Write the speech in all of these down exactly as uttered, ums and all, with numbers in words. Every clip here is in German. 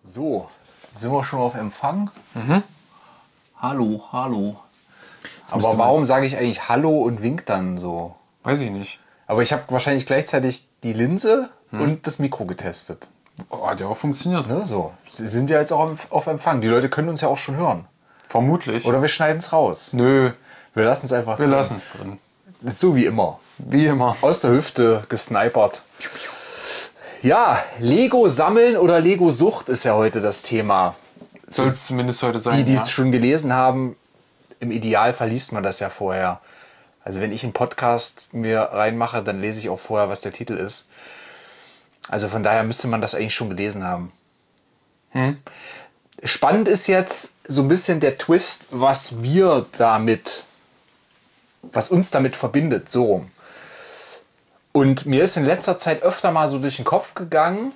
So, sind wir schon auf Empfang? Mhm. Hallo, hallo. Aber warum sage ich eigentlich Hallo und wink dann so? Weiß ich nicht. Aber ich habe wahrscheinlich gleichzeitig die Linse hm. und das Mikro getestet. Oh, hat ja auch funktioniert. Ne, so. Sie sind ja jetzt auch auf Empfang. Die Leute können uns ja auch schon hören. Vermutlich. Oder wir schneiden es raus. Nö. Wir lassen es einfach Wir lassen es drin. Ist so wie immer. Wie immer. Aus der Hüfte gesnipert. Ja, Lego sammeln oder Lego Sucht ist ja heute das Thema. Soll es zumindest heute sein. Die, die es ja. schon gelesen haben, im Idealfall liest man das ja vorher. Also wenn ich einen Podcast mir reinmache, dann lese ich auch vorher, was der Titel ist. Also von daher müsste man das eigentlich schon gelesen haben. Hm. Spannend ist jetzt so ein bisschen der Twist, was wir damit, was uns damit verbindet, so rum. Und mir ist in letzter Zeit öfter mal so durch den Kopf gegangen,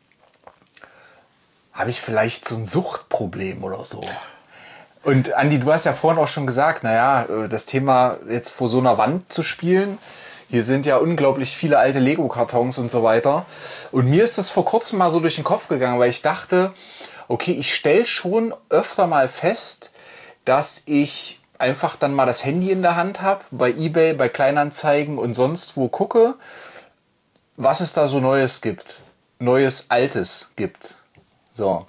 habe ich vielleicht so ein Suchtproblem oder so? Und Andi, du hast ja vorhin auch schon gesagt, naja, das Thema jetzt vor so einer Wand zu spielen, hier sind ja unglaublich viele alte Lego-Kartons und so weiter. Und mir ist das vor kurzem mal so durch den Kopf gegangen, weil ich dachte, okay, ich stelle schon öfter mal fest, dass ich einfach dann mal das Handy in der Hand habe, bei eBay, bei Kleinanzeigen und sonst wo gucke, was es da so Neues gibt. Neues, Altes gibt. So.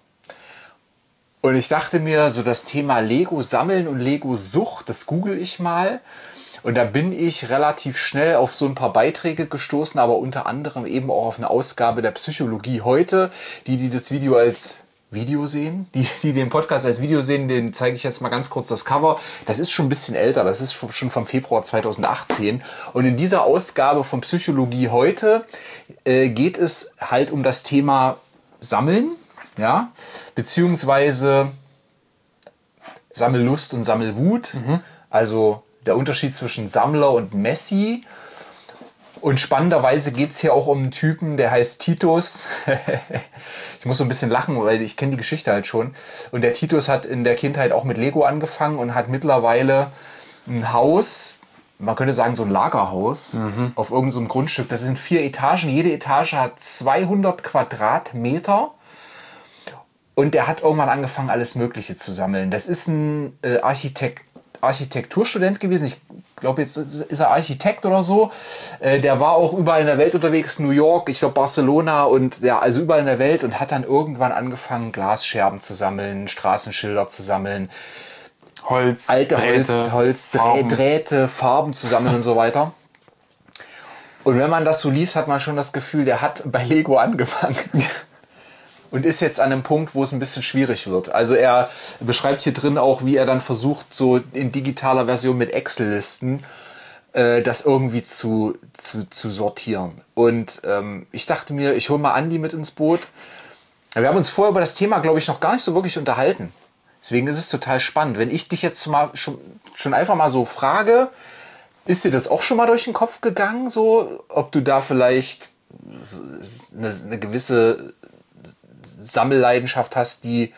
Und ich dachte mir, so das Thema Lego sammeln und Lego Sucht, das google ich mal. Und da bin ich relativ schnell auf so ein paar Beiträge gestoßen, aber unter anderem eben auch auf eine Ausgabe der Psychologie heute. Die, die das Video als Video sehen, die, die den Podcast als Video sehen, den zeige ich jetzt mal ganz kurz das Cover. Das ist schon ein bisschen älter, das ist schon vom Februar zweitausendachtzehn. Und in dieser Ausgabe von Psychologie heute äh, geht es halt um das Thema Sammeln, ja, beziehungsweise Sammellust und Sammelwut. Mhm. Also der Unterschied zwischen Sammler und Messi. Und spannenderweise geht es hier auch um einen Typen, der heißt Titus. Ich muss so ein bisschen lachen, weil ich kenne die Geschichte halt schon. Und der Titus hat in der Kindheit auch mit Lego angefangen und hat mittlerweile ein Haus, man könnte sagen so ein Lagerhaus, mhm. auf irgendeinem so Grundstück. Das sind vier Etagen. Jede Etage hat zweihundert Quadratmeter. Und der hat irgendwann angefangen, alles Mögliche zu sammeln. Das ist ein äh, Architekt, Architekturstudent gewesen. Ich glaube, jetzt ist er Architekt oder so. Äh, der war auch überall in der Welt unterwegs, New York, ich glaube Barcelona und ja, also überall in der Welt und hat dann irgendwann angefangen, Glasscherben zu sammeln, Straßenschilder zu sammeln, Holz, alte Drähte, Holz, Holz Farben. Drähte, Farben zu sammeln und so weiter. Und wenn man das so liest, hat man schon das Gefühl, der hat bei Lego angefangen. Und ist jetzt an einem Punkt, wo es ein bisschen schwierig wird. Also er beschreibt hier drin auch, wie er dann versucht, so in digitaler Version mit Excel-Listen äh, das irgendwie zu, zu, zu sortieren. Und ähm, ich dachte mir, ich hole mal Andi mit ins Boot. Wir haben uns vorher über das Thema, glaube ich, noch gar nicht so wirklich unterhalten. Deswegen ist es total spannend. Wenn ich dich jetzt mal schon, schon einfach mal so frage, ist dir das auch schon mal durch den Kopf gegangen, so, ob du da vielleicht eine, eine gewisse Sammelleidenschaft hast, die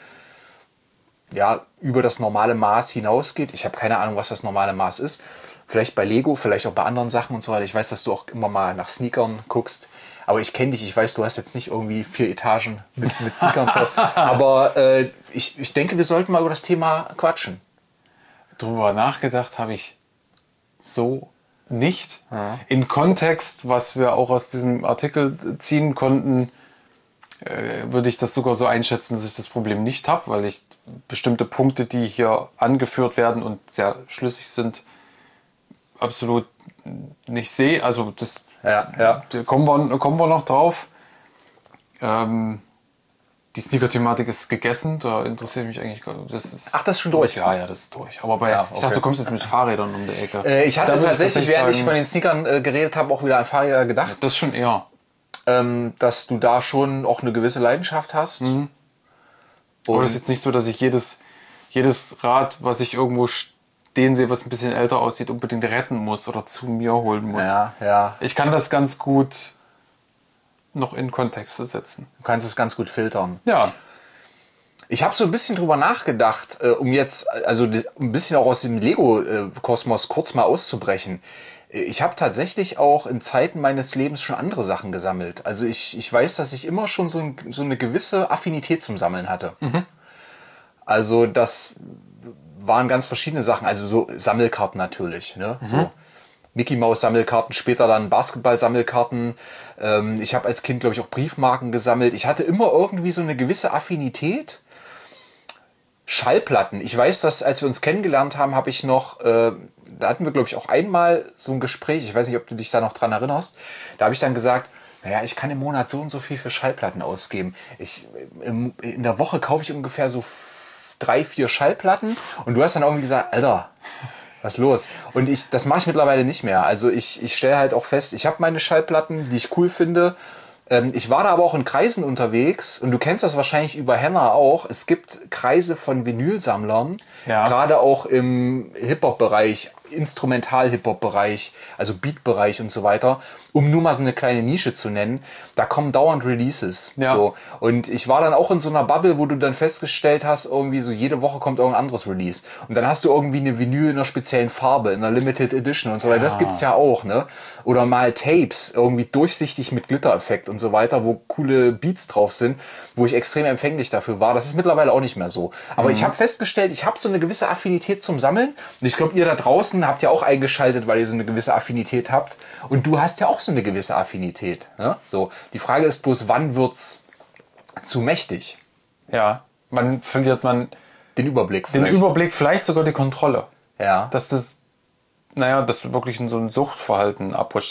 ja über das normale Maß hinausgeht. Ich habe keine Ahnung, was das normale Maß ist. Vielleicht bei Lego, vielleicht auch bei anderen Sachen und so weiter. Ich weiß, dass du auch immer mal nach Sneakern guckst. Aber ich kenne dich. Ich weiß, du hast jetzt nicht irgendwie vier Etagen mit, mit Sneakern voll. Aber äh, ich, ich denke, wir sollten mal über das Thema quatschen. Drüber nachgedacht habe ich so nicht. Ja. In Kontext, was wir auch aus diesem Artikel ziehen konnten, würde ich das sogar so einschätzen, dass ich das Problem nicht habe, weil ich bestimmte Punkte, die hier angeführt werden und sehr schlüssig sind, absolut nicht sehe. Also das ja, ja. Da kommen wir, kommen wir noch drauf. Ähm, die Sneaker-Thematik ist gegessen, da interessiert mich eigentlich gar nicht. Das ist, Ach, das ist schon durch? Ja, ja, das ist durch. Aber bei, ja, okay. Ich dachte, du kommst jetzt mit Fahrrädern um die Ecke. Äh, ich hatte da tatsächlich, ich während sagen, ich von den Sneakern äh, geredet habe, auch wieder an Fahrräder gedacht. Das schon eher. Ähm, dass du da schon auch eine gewisse Leidenschaft hast. Mhm. Aber das ist jetzt nicht so, dass ich jedes, jedes Rad, was ich irgendwo stehen sehe, was ein bisschen älter aussieht, unbedingt retten muss oder zu mir holen muss. Ja, ja. Ich kann das ganz gut noch in Kontext setzen. Du kannst es ganz gut filtern. Ja. Ich habe so ein bisschen drüber nachgedacht, äh, um jetzt, also ein bisschen auch aus dem Lego-Kosmos kurz mal auszubrechen. Ich habe tatsächlich auch in Zeiten meines Lebens schon andere Sachen gesammelt. Also ich, ich weiß, dass ich immer schon so, ein, so eine gewisse Affinität zum Sammeln hatte. Mhm. Also das waren ganz verschiedene Sachen. Also so Sammelkarten natürlich. Ne? Mhm. So Mickey Maus Sammelkarten, später dann Basketball Sammelkarten. Ähm, ich habe als Kind, glaube ich, auch Briefmarken gesammelt. Ich hatte immer irgendwie so eine gewisse Affinität. Schallplatten. Ich weiß, dass als wir uns kennengelernt haben, habe ich noch, äh, da hatten wir, glaube ich, auch einmal so ein Gespräch, ich weiß nicht, ob du dich da noch dran erinnerst, da habe ich dann gesagt, naja, ich kann im Monat so und so viel für Schallplatten ausgeben. Ich, im, in der Woche kaufe ich ungefähr so f- drei, vier Schallplatten und du hast dann irgendwie gesagt, Alter, was ist los? Und ich, das mache ich mittlerweile nicht mehr. Also ich, ich stelle halt auch fest, ich habe meine Schallplatten, die ich cool finde. Ähm, ich war da aber auch in Kreisen unterwegs und du kennst das wahrscheinlich über Henna auch. Es gibt Kreise von Vinylsammlern, Ja. gerade auch im Hip-Hop-Bereich, Instrumental-Hip-Hop-Bereich, also Beat-Bereich und so weiter, um nur mal so eine kleine Nische zu nennen. Da kommen dauernd Releases. Ja. So. Und ich war dann auch in so einer Bubble, wo du dann festgestellt hast, irgendwie so jede Woche kommt irgendein anderes Release. Und dann hast du irgendwie eine Vinyl in einer speziellen Farbe, in einer Limited Edition und so weiter. Ja. Das gibt's ja auch, ne? Oder mal Tapes, irgendwie durchsichtig mit Glittereffekt und so weiter, wo coole Beats drauf sind, wo ich extrem empfänglich dafür war. Das ist mittlerweile auch nicht mehr so. Aber mhm. ich habe festgestellt, ich habe so eine gewisse Affinität zum Sammeln. Und ich glaube, ihr da draußen habt ja auch eingeschaltet, weil ihr so eine gewisse Affinität habt. Und du hast ja auch so eine gewisse Affinität. Ne? So, die Frage ist bloß, wann wird's zu mächtig? Ja, wann verliert man den Überblick vielleicht. Den Überblick, vielleicht sogar die Kontrolle. Ja. Dass das, naja, dass du wirklich in so ein Suchtverhalten abrutscht.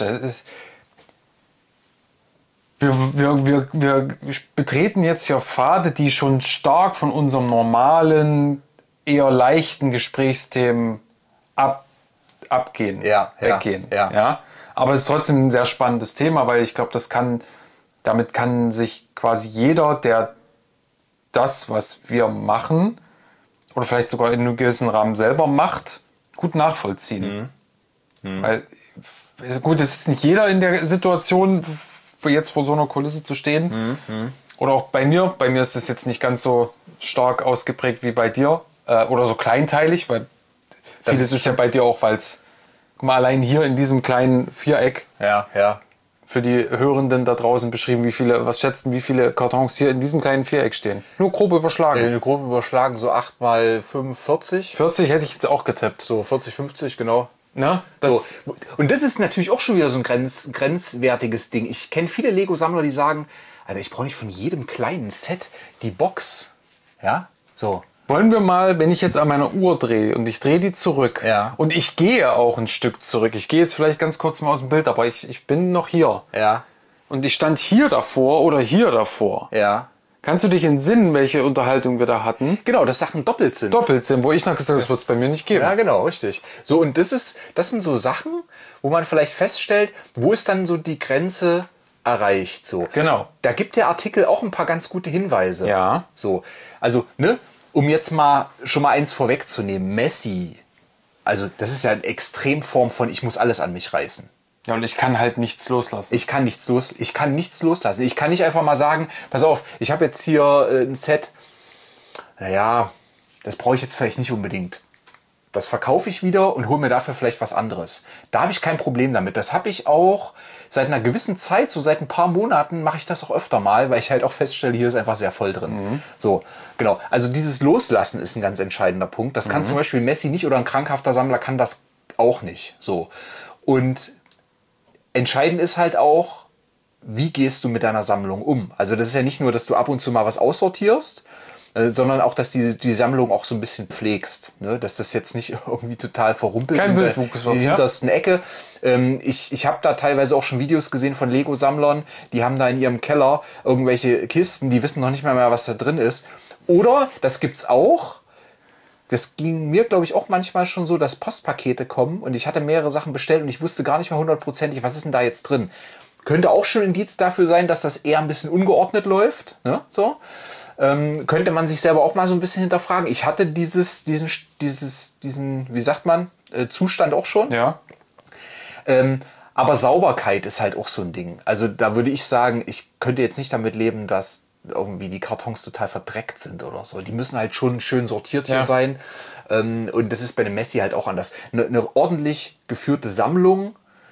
Wir, wir, wir, wir betreten jetzt hier Pfade, die schon stark von unserem normalen, eher leichten Gesprächsthemen ab, abgehen, ja, weggehen. Ja, ja. Ja? Aber es ist trotzdem ein sehr spannendes Thema, weil ich glaube, das kann, damit kann sich quasi jeder, der das, was wir machen, oder vielleicht sogar in einem gewissen Rahmen selber macht, gut nachvollziehen. Mhm. Mhm. Weil, gut, es ist nicht jeder in der Situation, jetzt vor so einer Kulisse zu stehen. Mhm. Oder auch bei mir. Bei mir ist es jetzt nicht ganz so stark ausgeprägt wie bei dir. Äh, oder so kleinteilig, weil das vieles ist, ist ja bei dir auch, weil es, guck mal, allein hier in diesem kleinen Viereck, ja, ja. für die Hörenden da draußen beschrieben, wie viele, was schätzen, wie viele Kartons hier in diesem kleinen Viereck stehen. Nur grob überschlagen. Äh, grob überschlagen, so acht mal fünfundvierzig. vierzig hätte ich jetzt auch getippt. So vierzig, fünfzig, genau. Na, das so. Und das ist natürlich auch schon wieder so ein grenz, grenzwertiges Ding. Ich kenne viele Lego-Sammler, die sagen, also ich brauche nicht von jedem kleinen Set die Box. Ja, so. Wollen wir mal, wenn ich jetzt an meiner Uhr drehe und ich drehe die zurück, ja. und ich gehe auch ein Stück zurück. Ich gehe jetzt vielleicht ganz kurz mal aus dem Bild, aber ich, ich bin noch hier. Ja. Und ich stand hier davor oder hier davor. Ja. Kannst du dich entsinnen, welche Unterhaltung wir da hatten? Genau, dass Sachen doppelt sind. Doppelt sind, wo ich noch gesagt habe, das wird es bei mir nicht geben. Ja, genau, richtig. So, und das ist, das sind so Sachen, wo man vielleicht feststellt, wo ist dann so die Grenze erreicht. So. Genau. Da gibt der Artikel auch ein paar ganz gute Hinweise. Ja. So, also, ne, um jetzt mal schon mal eins vorwegzunehmen, Messi, also das ist ja eine Extremform von, ich muss alles an mich reißen. Ja, und ich kann halt nichts loslassen. Ich kann nichts los, ich kann nichts loslassen. Ich kann nicht einfach mal sagen, pass auf, ich habe jetzt hier äh, ein Set, naja, das brauche ich jetzt vielleicht nicht unbedingt. Das verkaufe ich wieder und hole mir dafür vielleicht was anderes. Da habe ich kein Problem damit. Das habe ich auch seit einer gewissen Zeit, so seit ein paar Monaten mache ich das auch öfter mal, weil ich halt auch feststelle, hier ist einfach sehr voll drin. Mhm. So, genau. Also dieses Loslassen ist ein ganz entscheidender Punkt. Das kann mhm. zum Beispiel Messi nicht oder ein krankhafter Sammler kann das auch nicht. So. Und entscheidend ist halt auch, wie gehst du mit deiner Sammlung um? Also das ist ja nicht nur, dass du ab und zu mal was aussortierst, äh, sondern auch, dass die, die Sammlung auch so ein bisschen pflegst. Ne? Dass das jetzt nicht irgendwie total verrumpelt Kein in der Wildwuchs, in der hintersten Ecke. Ähm, ich ich habe da teilweise auch schon Videos gesehen von Lego-Sammlern, die haben da in ihrem Keller irgendwelche Kisten, die wissen noch nicht mal mehr, was da drin ist. Oder, das gibt's auch, das ging mir, glaube ich, auch manchmal schon so, dass Postpakete kommen und ich hatte mehrere Sachen bestellt und ich wusste gar nicht mehr hundertprozentig, was ist denn da jetzt drin. Könnte auch schon ein Indiz dafür sein, dass das eher ein bisschen ungeordnet läuft. Ne? So. Ähm, könnte man sich selber auch mal so ein bisschen hinterfragen. Ich hatte dieses, diesen, dieses, diesen, wie sagt man, äh, Zustand auch schon. Ja. Ähm, aber Sauberkeit ist halt auch so ein Ding. Also da würde ich sagen, ich könnte jetzt nicht damit leben, dass irgendwie die Kartons total verdreckt sind oder so. Die müssen halt schon schön sortiert hier ja. sein. Ähm, und das ist bei dem Messi halt auch anders. Eine, eine ordentlich geführte Sammlung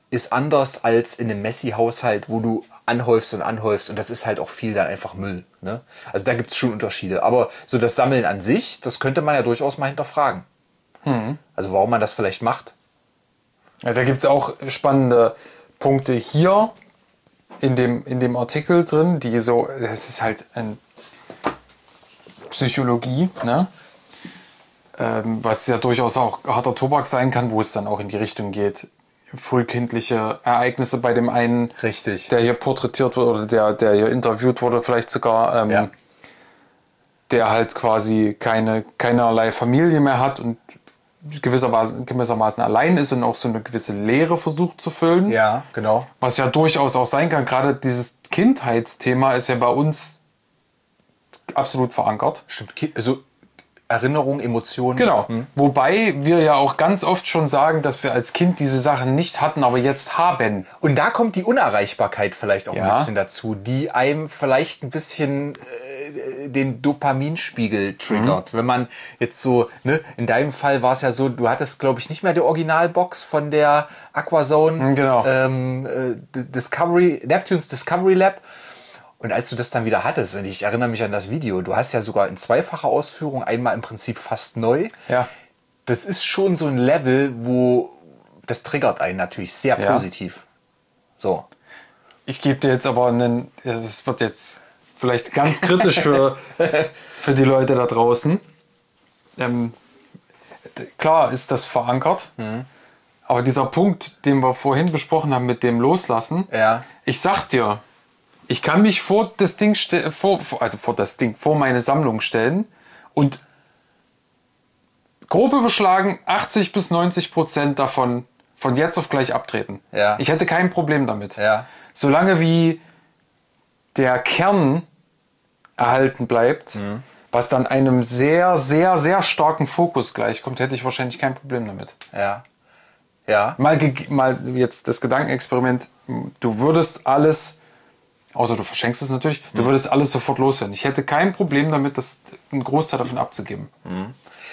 ist anders als in einem Messi-Haushalt, wo du anhäufst und anhäufst und das ist halt auch viel dann einfach Müll. Ne? Also da gibt es schon Unterschiede. Aber so das Sammeln an sich, das könnte man ja durchaus mal hinterfragen. Hm. Also warum man das vielleicht macht. Ja, da gibt es auch spannende Punkte hier in dem, in dem Artikel drin, die so, das ist halt ein Psychologie, ne? Ähm, was ja durchaus auch harter Tobak sein kann, wo es dann auch in die Richtung geht, frühkindliche Ereignisse bei dem einen, Richtig, der hier porträtiert wurde oder der, der hier interviewt wurde, vielleicht sogar, ähm, ja. der halt quasi keine, keinerlei Familie mehr hat und gewissermaßen, gewissermaßen allein ist und auch so eine gewisse Leere versucht zu füllen. Ja, genau. Was ja durchaus auch sein kann. Gerade dieses Kindheitsthema ist ja bei uns absolut verankert. Stimmt, also Erinnerung, Emotionen. Genau. Hm. Wobei wir ja auch ganz oft schon sagen, dass wir als Kind diese Sachen nicht hatten, aber jetzt haben. Und da kommt die Unerreichbarkeit vielleicht auch Ja. ein bisschen dazu, die einem vielleicht ein bisschen äh, den Dopaminspiegel triggert. Mhm. Wenn man jetzt so, ne, in deinem Fall war es ja so, du hattest, glaube ich, nicht mehr die Originalbox von der Aquazone genau. ähm, äh, Discovery, Neptunes Discovery Lab. Und als du das dann wieder hattest, und ich erinnere mich an das Video, du hast ja sogar in zweifacher Ausführung, einmal im Prinzip fast neu. Ja. Das ist schon so ein Level, wo das triggert einen natürlich sehr ja. positiv. So. Ich gebe dir jetzt aber einen, das wird jetzt vielleicht ganz kritisch für, für die Leute da draußen. Ähm, klar ist das verankert, mhm. aber dieser Punkt, den wir vorhin besprochen haben mit dem Loslassen, ja. ich sag dir, ich kann mich vor das Ding ste- vor, also vor das Ding, vor meine Sammlung stellen und grob überschlagen achtzig bis neunzig Prozent davon von jetzt auf gleich abtreten. Ja. Ich hätte kein Problem damit. Ja. Solange wie der Kern erhalten bleibt, mhm. was dann einem sehr, sehr, sehr starken Fokus gleichkommt, hätte ich wahrscheinlich kein Problem damit. Ja. Ja. Mal, ge- mal jetzt das Gedankenexperiment, du würdest alles, außer du verschenkst es natürlich, du würdest alles sofort loswerden. Ich hätte kein Problem damit, das, einen Großteil davon abzugeben. Mhm.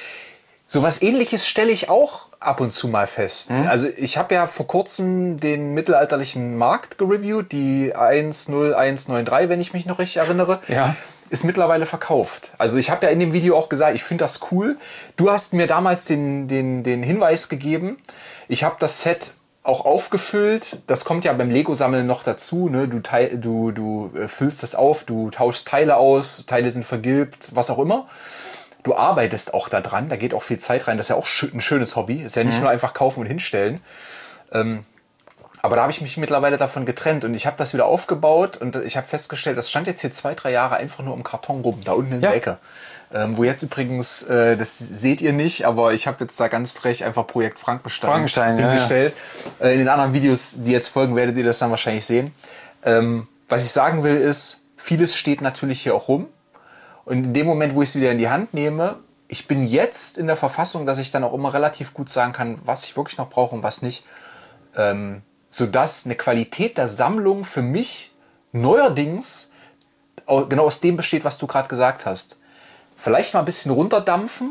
So was Ähnliches stelle ich auch ab und zu mal fest. Mhm. Also ich habe ja vor kurzem den mittelalterlichen Markt gereviewt, die eins null eins neun drei, wenn ich mich noch richtig erinnere. Ja. Ist mittlerweile verkauft. Also ich habe ja in dem Video auch gesagt, ich finde das cool. Du hast mir damals den, den, den Hinweis gegeben. Ich habe das Set auch aufgefüllt. Das kommt ja beim Lego-Sammeln noch dazu. Ne? Du, teil, du, du füllst das auf, du tauschst Teile aus, Teile sind vergilbt, was auch immer. Du arbeitest auch da dran, da geht auch viel Zeit rein. Das ist ja auch ein schönes Hobby. Ist ja nicht mhm. nur einfach kaufen und hinstellen. Ähm, aber da habe ich mich mittlerweile davon getrennt und ich habe das wieder aufgebaut und ich habe festgestellt, das stand jetzt hier zwei, drei Jahre einfach nur im Karton rum, da unten in ja. der Ecke. Ähm, wo jetzt übrigens, äh, das seht ihr nicht, aber ich habe jetzt da ganz frech einfach Projekt Frankenstein, Frankenstein hingestellt. Ja, ja. Äh, in den anderen Videos, die jetzt folgen, werdet ihr das dann wahrscheinlich sehen. Ähm, was ich sagen will ist, vieles steht natürlich hier auch rum. Und in dem Moment, wo ich es wieder in die Hand nehme, ich bin jetzt in der Verfassung, dass ich dann auch immer relativ gut sagen kann, was ich wirklich noch brauche und was nicht. Ähm, sodass eine Qualität der Sammlung für mich neuerdings genau aus dem besteht, was du gerade gesagt hast. Vielleicht mal ein bisschen runterdampfen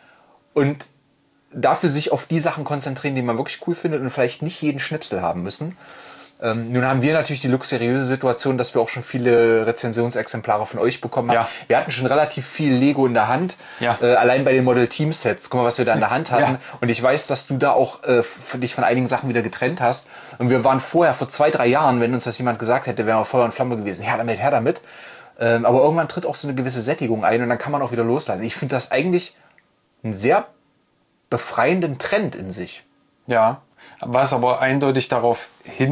und dafür sich auf die Sachen konzentrieren, die man wirklich cool findet und vielleicht nicht jeden Schnipsel haben müssen. Ähm, nun haben wir natürlich die luxuriöse Situation, dass wir auch schon viele Rezensionsexemplare von euch bekommen haben. Ja. Wir hatten schon relativ viel Lego in der Hand. Ja. Äh, allein bei den Model Team Sets. Guck mal, was wir da in der Hand hatten. Ja. Und ich weiß, dass du da auch äh, dich von einigen Sachen wieder getrennt hast. Und wir waren vorher, vor zwei, drei Jahren, wenn uns das jemand gesagt hätte, wären wir Feuer und Flamme gewesen. Her damit, her damit. Ähm, aber irgendwann tritt auch so eine gewisse Sättigung ein und dann kann man auch wieder loslassen. Ich finde das eigentlich einen sehr befreienden Trend in sich. Ja, was aber eindeutig darauf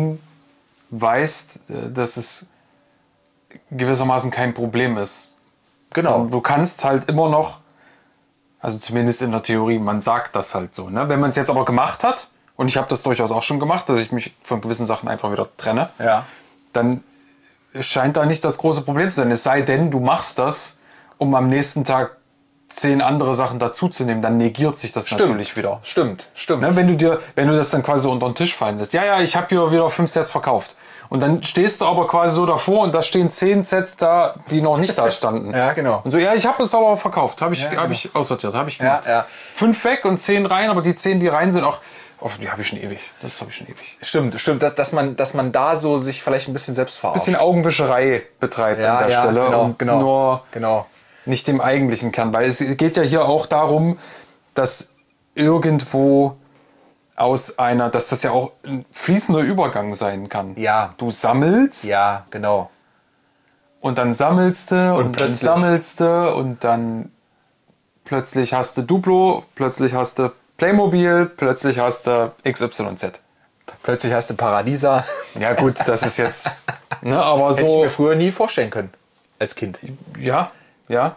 hinweist, dass es gewissermaßen kein Problem ist. Genau. Du kannst halt immer noch, also zumindest in der Theorie, man sagt das halt so. Ne? Wenn man es jetzt aber gemacht hat, und ich habe das durchaus auch schon gemacht, dass ich mich von gewissen Sachen einfach wieder trenne, ja. dann scheint da nicht das große Problem zu sein. Es sei denn, du machst das, um am nächsten Tag zehn andere Sachen dazuzunehmen, dann negiert sich das stimmt. natürlich wieder. Stimmt, stimmt. Ne, wenn du dir, wenn du das dann quasi unter den Tisch fallen lässt. Ja, ja, ich habe hier wieder fünf Sets verkauft. Und dann stehst du aber quasi so davor und da stehen zehn Sets da, die noch nicht da standen. Ja, genau. Und so, ja, ich habe es aber verkauft. Habe ich, ja, hab genau. ich aussortiert, habe ich gemacht. Ja, ja. Fünf weg und zehn rein, aber die zehn, die rein sind, auch Oh, die habe ich schon ewig. Das habe ich schon ewig. Stimmt, stimmt, dass, dass, man, dass man da so sich vielleicht ein bisschen selbst verarscht. Bisschen Augenwischerei betreibt ja, an der ja, Stelle genau, und genau, nur genau. nicht dem eigentlichen Kern. Weil es geht ja hier auch darum, dass irgendwo aus einer, dass das ja auch ein fließender Übergang sein kann. Ja. Du sammelst Ja, genau. und dann sammelst du und, und dann plötzlich. sammelst du und dann plötzlich hast du Duplo, plötzlich hast du Playmobil, plötzlich hast du X Y Z. Plötzlich hast du Paradiesa. Ja gut, das ist jetzt, ne, aber Hätte ich so, mir früher nie vorstellen können, als Kind. ja, ja.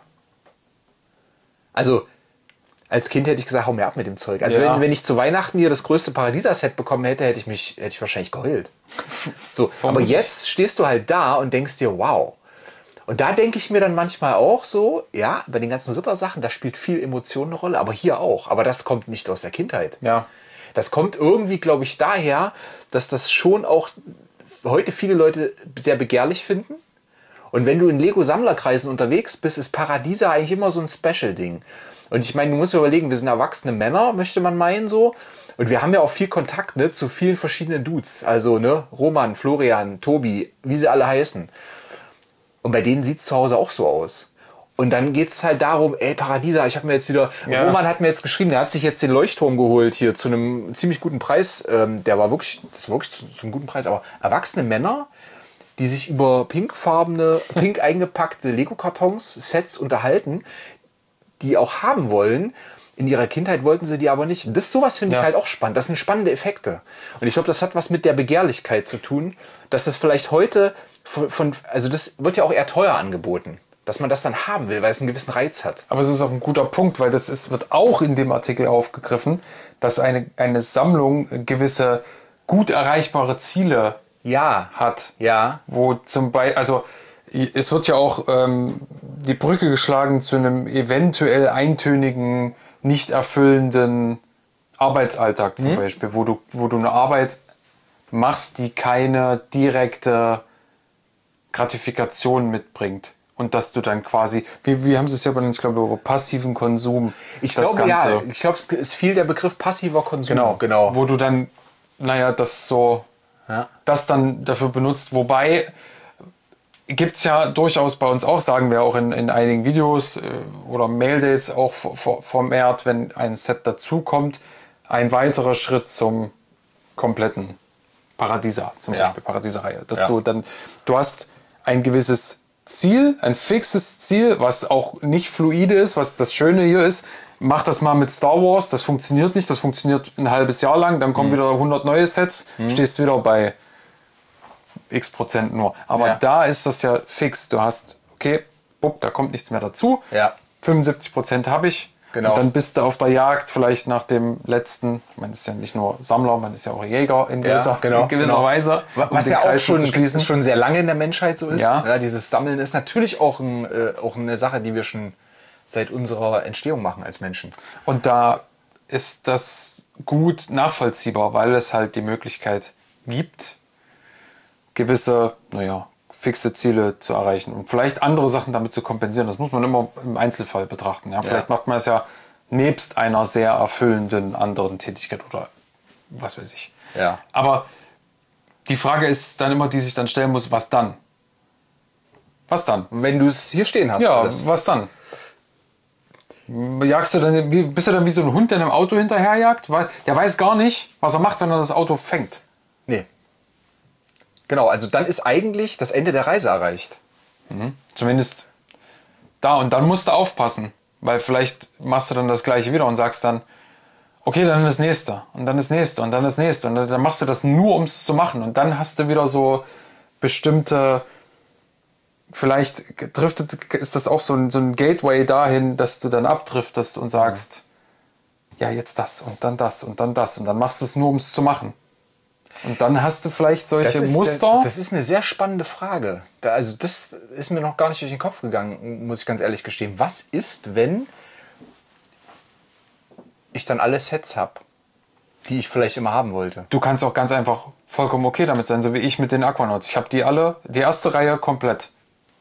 Also, als Kind hätte ich gesagt, hau mir ab mit dem Zeug. Also Ja. wenn, wenn ich zu Weihnachten hier das größte Paradiesa-Set bekommen hätte, hätte ich mich, hätte ich wahrscheinlich geheult. So, aber jetzt stehst du halt da und denkst dir, wow. Und da denke ich mir dann manchmal auch so, ja, bei den ganzen Rittersachen, da spielt viel Emotion eine Rolle, aber hier auch. Aber das kommt nicht aus der Kindheit. Ja. Das kommt irgendwie, glaube ich, daher, dass das schon auch heute viele Leute sehr begehrlich finden. Und wenn du in Lego-Sammlerkreisen unterwegs bist, ist Paradiesa eigentlich immer so ein Special-Ding. Und ich meine, du musst dir überlegen, wir sind erwachsene Männer, möchte man meinen so. Und wir haben ja auch viel Kontakt, ne, zu vielen verschiedenen Dudes. Also ne, Roman, Florian, Tobi, wie sie alle heißen. Und bei denen sieht es zu Hause auch so aus. Und dann geht es halt darum, ey, Paradiesa, ich habe mir jetzt wieder, Ja. Roman hat mir jetzt geschrieben, der hat sich jetzt den Leuchtturm geholt hier zu einem ziemlich guten Preis. Ähm, der war wirklich, das war wirklich zu, zu einem guten Preis. Aber erwachsene Männer, die sich über pinkfarbene, pink eingepackte Lego-Kartons, Sets unterhalten, die auch haben wollen. In ihrer Kindheit wollten sie die aber nicht. Und das sowas finde ich Ja. halt auch spannend. Das sind spannende Effekte. Und ich glaube, das hat was mit der Begehrlichkeit zu tun, dass das vielleicht heute von, von, also das wird ja auch eher teuer angeboten, dass man das dann haben will, weil es einen gewissen Reiz hat. Aber es ist auch ein guter Punkt, weil das ist, wird auch in dem Artikel aufgegriffen, dass eine, eine Sammlung gewisse gut erreichbare Ziele Ja, hat. ja, Wo zum Beispiel, also es wird ja auch ähm, die Brücke geschlagen zu einem eventuell eintönigen, nicht erfüllenden Arbeitsalltag zum Beispiel, wo du, wo du eine Arbeit machst, die keine direkte Gratifikation mitbringt. Und dass du dann quasi, wie, wie haben sie es ja benannt, ich glaube, über passiven Konsum. ich das glaube, ja, Ganze- ich glaube, es ist viel der Begriff passiver Konsum. Genau, genau. Wo du dann, naja, das so, Ja. das dann dafür benutzt. Wobei gibt es ja durchaus bei uns auch, sagen wir auch in, in einigen Videos äh, oder Mail-Dates auch ver- ver- vermehrt, wenn ein Set dazukommt, ein weiterer Schritt zum kompletten Paradiesa, zum Ja. Beispiel Paradiesa-Reihe. Dass Ja. du dann, du hast ein gewisses Ziel, ein fixes Ziel, was auch nicht fluide ist, was das Schöne hier ist. Mach das mal mit Star Wars, das funktioniert nicht, das funktioniert ein halbes Jahr lang, dann kommen wieder hundert neue Sets, stehst wieder bei x Prozent nur. Aber Ja. da ist das ja fix. Du hast, okay, bupp, da kommt nichts mehr dazu. Ja. fünfundsiebzig Prozent habe ich. Genau. Und dann bist du auf der Jagd vielleicht nach dem letzten, man ist ja nicht nur Sammler, man ist ja auch Jäger in gewisser, Ja, genau, in gewisser genau. Weise. um Was den ja auch Kreis schon, zu schließen. schon sehr lange in der Menschheit so ist. Ja. Dieses Sammeln ist natürlich auch, ein, äh, auch eine Sache, die wir schon seit unserer Entstehung machen als Menschen. Und da ist das gut nachvollziehbar, weil es halt die Möglichkeit gibt, gewisse, naja, fixe Ziele zu erreichen und vielleicht andere Sachen damit zu kompensieren. Das muss man immer im Einzelfall betrachten. Ja? Vielleicht Ja. macht man es ja nebst einer sehr erfüllenden anderen Tätigkeit oder was weiß ich. Ja. Aber die Frage ist dann immer, die sich dann stellen muss, was dann? Was dann? Wenn du es hier stehen hast. Ja, alles. was dann? Jagst du dann, wie, bist du dann wie so ein Hund, der einem Auto hinterherjagt? Weil der weiß gar nicht, was er macht, wenn er das Auto fängt. Nee. Genau, also dann ist eigentlich das Ende der Reise erreicht. Zumindest da. Und dann musst du aufpassen. Weil vielleicht machst du dann das Gleiche wieder und sagst dann, okay, dann das nächste. Und dann das nächste. Und dann das nächste. Und dann machst du das nur, um es zu machen. Und dann hast du wieder so bestimmte... Vielleicht driftet, ist das auch so ein, so ein Gateway dahin, dass du dann abdriftest und sagst, ja, jetzt das und dann das und dann das. Und dann machst du es nur, um es zu machen. Und dann hast du vielleicht solche ist, Muster. Das, das ist eine sehr spannende Frage. Da, also das ist mir noch gar nicht durch den Kopf gegangen, muss ich ganz ehrlich gestehen. Was ist, wenn ich dann alle Sets habe, die ich vielleicht immer haben wollte? Du kannst auch ganz einfach vollkommen okay damit sein, so wie ich mit den Aquanauts. Ich habe die alle, die erste Reihe komplett.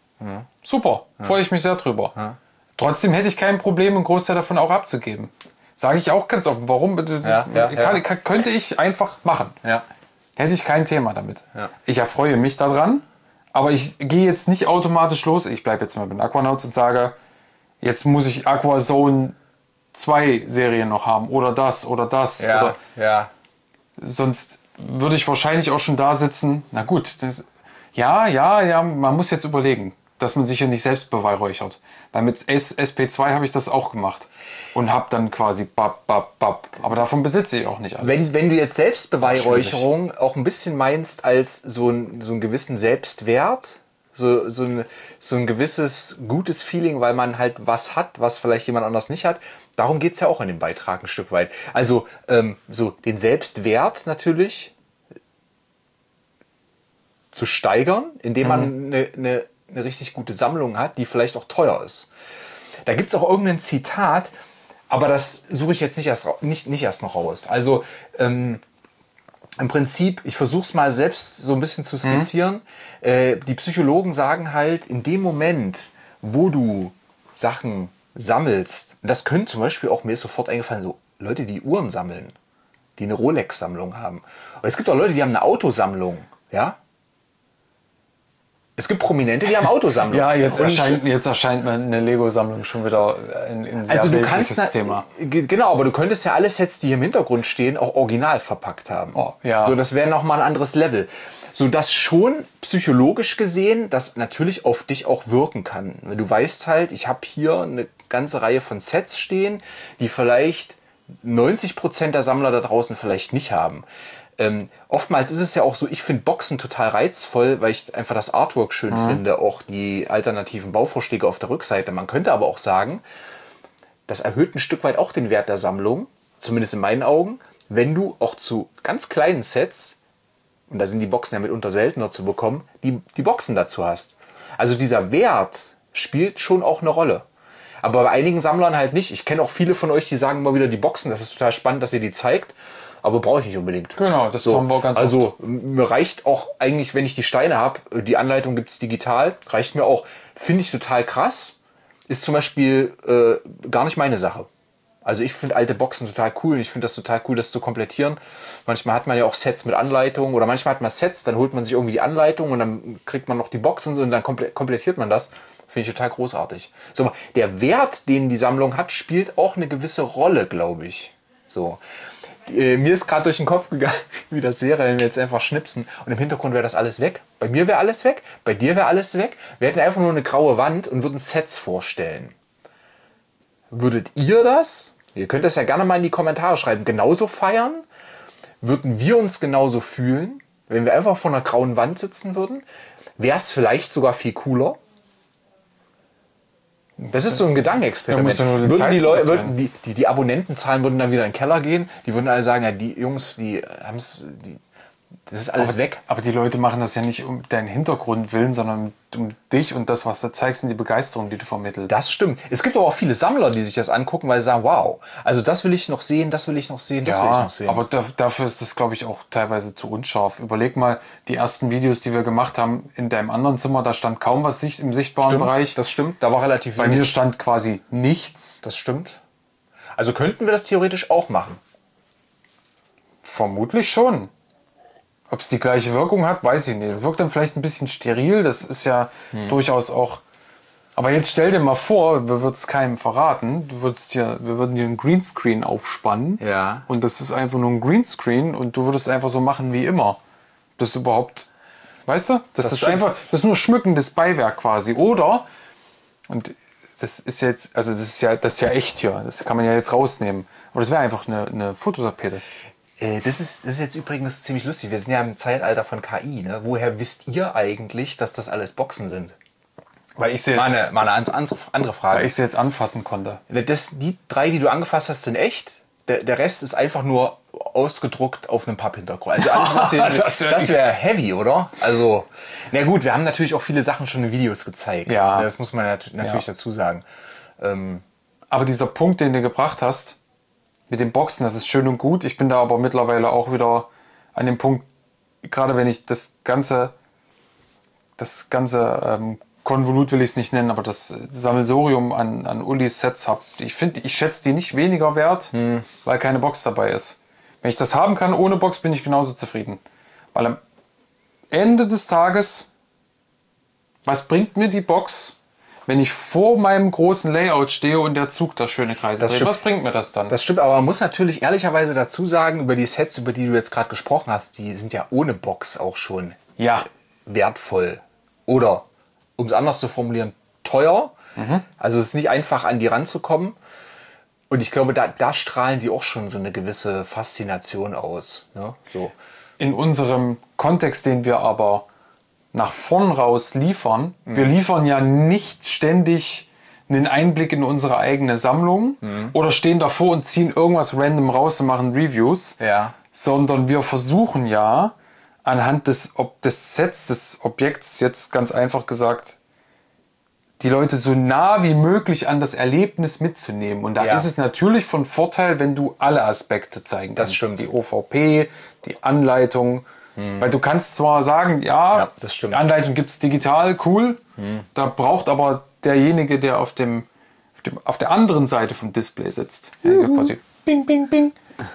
Super, freue ich mich sehr drüber. Trotzdem hätte ich kein Problem, einen Großteil davon auch abzugeben. Sage ich auch ganz offen. Warum? Das Ja, ja, kann, ja. kann, könnte ich einfach machen. Ja. Hätte ich kein Thema damit. Ja. Ich erfreue mich daran, aber ich gehe jetzt nicht automatisch los. Ich bleibe jetzt mal bei den Aquanauts und sage, jetzt muss ich Aquazone zwei Serien noch haben oder das oder das. Ja, Oder ja. sonst würde ich wahrscheinlich auch schon da sitzen. Na gut, das, ja, ja, ja, man muss jetzt überlegen, dass man sich ja nicht selbst beweihräuchert. Weil mit S P zwei habe ich das auch gemacht. Und habe dann quasi bap, bap, bap. Aber davon besitze ich auch nicht alles. Wenn, wenn du jetzt Selbstbeweihräucherung auch ein bisschen meinst als so, ein, so einen gewissen Selbstwert, so, so, ein, so ein gewisses gutes Feeling, weil man halt was hat, was vielleicht jemand anders nicht hat, darum geht es ja auch in dem Beitrag ein Stück weit. Also ähm, so den Selbstwert natürlich zu steigern, indem man eine, eine, eine richtig gute Sammlung hat, die vielleicht auch teuer ist. Da gibt es auch irgendein Zitat, aber das suche ich jetzt nicht erst, nicht, nicht erst noch raus. Also ähm, im Prinzip, ich versuche es mal selbst so ein bisschen zu skizzieren. Mhm. Äh, die Psychologen sagen halt, in dem Moment, wo du Sachen sammelst, und das können zum Beispiel auch, mir ist sofort eingefallen, so Leute, die Uhren sammeln, die eine Rolex-Sammlung haben. Und es gibt auch Leute, die haben eine Autosammlung, ja. Es gibt Prominente, die haben Autosammlungen. Ja, jetzt erscheint, jetzt erscheint mir eine Lego-Sammlung schon wieder ein, ein sehr also du weltliches kannst Thema. Genau, aber du könntest ja alle Sets, die hier im Hintergrund stehen, auch original verpackt haben. Oh, ja. So, das wäre nochmal ein anderes Level. So dass schon psychologisch gesehen das natürlich auf dich auch wirken kann. Du weißt halt, ich habe hier eine ganze Reihe von Sets stehen, die vielleicht neunzig Prozent der Sammler da draußen vielleicht nicht haben. Ähm, oftmals ist es ja auch so, ich finde Boxen total reizvoll, weil ich einfach das Artwork schön mhm. finde, auch die alternativen Bauvorschläge auf der Rückseite. Man könnte aber auch sagen, das erhöht ein Stück weit auch den Wert der Sammlung, zumindest in meinen Augen, wenn du auch zu ganz kleinen Sets, und da sind die Boxen ja mitunter seltener zu bekommen, die, die Boxen dazu hast. Also dieser Wert spielt schon auch eine Rolle. Aber bei einigen Sammlern halt nicht. Ich kenne auch viele von euch, die sagen immer wieder, die Boxen, das ist total spannend, dass ihr die zeigt. Aber brauche ich nicht unbedingt. Genau, das so. haben wir auch ganz Also oft. Mir reicht auch eigentlich, wenn ich die Steine habe, die Anleitung gibt es digital, reicht mir auch. Finde ich total krass. Ist zum Beispiel äh, gar nicht meine Sache. Also ich finde alte Boxen total cool und ich finde das total cool, das zu komplettieren. Manchmal hat man ja auch Sets mit Anleitung oder manchmal hat man Sets, dann holt man sich irgendwie die Anleitung und dann kriegt man noch die Box und so und dann komplettiert man das. Finde ich total großartig. So, der Wert, den die Sammlung hat, spielt auch eine gewisse Rolle, glaube ich. So. Äh, mir ist gerade durch den Kopf gegangen, wie das wäre, wenn wir jetzt einfach schnipsen und im Hintergrund wäre das alles weg. Bei mir wäre alles weg, bei dir wäre alles weg. Wir hätten einfach nur eine graue Wand und würden Sets vorstellen. Würdet ihr das, ihr könnt das ja gerne mal in die Kommentare schreiben, genauso feiern? Würden wir uns genauso fühlen, wenn wir einfach vor einer grauen Wand sitzen würden? Wäre es vielleicht sogar viel cooler? Das ist so ein Gedankenexperiment. Ja, nur würden die, Leute, würden die, die, die Abonnentenzahlen würden dann wieder in den Keller gehen. Die würden alle sagen, ja, die Jungs, die haben es, das ist alles aber, weg. Aber die Leute machen das ja nicht um deinen Hintergrund willen, sondern um dich und das, was du zeigst und die Begeisterung, die du vermittelst. Das stimmt. Es gibt aber auch viele Sammler, die sich das angucken, weil sie sagen, wow, also das will ich noch sehen, das will ich noch sehen, das ja, will ich noch sehen. Aber da, dafür ist das, glaube ich, auch teilweise zu unscharf. Überleg mal, die ersten Videos, die wir gemacht haben, in deinem anderen Zimmer, da stand kaum was Sicht im sichtbaren stimmt, Bereich. Das stimmt, da war relativ Bei wenig. mir stand quasi nichts. Das stimmt. Also könnten wir das theoretisch auch machen? Vermutlich schon. Ob es die gleiche Wirkung hat, weiß ich nicht. Wirkt dann vielleicht ein bisschen steril, das ist ja hm. durchaus auch... Aber jetzt stell dir mal vor, wir würden es keinem verraten, du würdest hier, wir würden hier einen Greenscreen aufspannen ja. und das ist einfach nur ein Greenscreen und du würdest einfach so machen wie immer. Das ist überhaupt... Weißt du? Das, das ist stimmt. einfach... Das ist nur schmückendes Beiwerk quasi. Oder... Und das ist jetzt... Also das ist ja, das ist ja echt hier. Das kann man ja jetzt rausnehmen. Aber das wäre einfach eine, eine Fototapete. Das ist, das ist jetzt übrigens ziemlich lustig. Wir sind ja im Zeitalter von K I. Ne? Woher wisst ihr eigentlich, dass das alles Boxen sind? Weil ich sie jetzt, mal eine, mal eine andere Frage. Weil ich sie jetzt anfassen konnte. Das, die drei, die du angefasst hast, sind echt. Der, der Rest ist einfach nur ausgedruckt auf einem Papphintergrund. Also alles, was hier, das wäre wär heavy, oder? Also, na gut, wir haben natürlich auch viele Sachen schon in Videos gezeigt. Ja. Das muss man nat- natürlich ja. dazu sagen. Ähm, Aber dieser Punkt, den du gebracht hast, mit den Boxen, das ist schön und gut. Ich bin da aber mittlerweile auch wieder an dem Punkt, gerade wenn ich das ganze, das ganze ähm, Konvolut will ich es nicht nennen, aber das Sammelsurium an, an Ulis Sets habe. Ich finde, ich schätze die nicht weniger wert, hm. weil keine Box dabei ist. Wenn ich das haben kann ohne Box, bin ich genauso zufrieden. Weil am Ende des Tages, was bringt mir die Box, wenn ich vor meinem großen Layout stehe und der Zug da schöne Kreise das dreht? stimmt. Was bringt mir das dann? Das stimmt, aber man muss natürlich ehrlicherweise dazu sagen, über die Sets, über die du jetzt gerade gesprochen hast, die sind ja ohne Box auch schon ja. wertvoll. Oder, um es anders zu formulieren, teuer. Mhm. Also es ist nicht einfach, an die ranzukommen. Und ich glaube, da, da strahlen die auch schon so eine gewisse Faszination aus. Ne? So. In unserem Kontext, den wir aber nach vorn raus liefern, mhm. wir liefern ja nicht ständig einen Einblick in unsere eigene Sammlung mhm. oder stehen davor und ziehen irgendwas random raus und machen Reviews, ja. sondern wir versuchen ja anhand des, ob des Sets, des Objekts, jetzt ganz einfach gesagt, die Leute so nah wie möglich an das Erlebnis mitzunehmen. Und da ja. ist es natürlich von Vorteil, wenn du alle Aspekte zeigen kannst. Das stimmt. Die O V P, die Anleitung. Hm. Weil du kannst zwar sagen, ja, ja das stimmt. Die Anleitung gibt es digital, cool. Hm. Da braucht aber derjenige, der auf, dem, auf, dem, auf der anderen Seite vom Display sitzt, der quasi bing, bing, bing.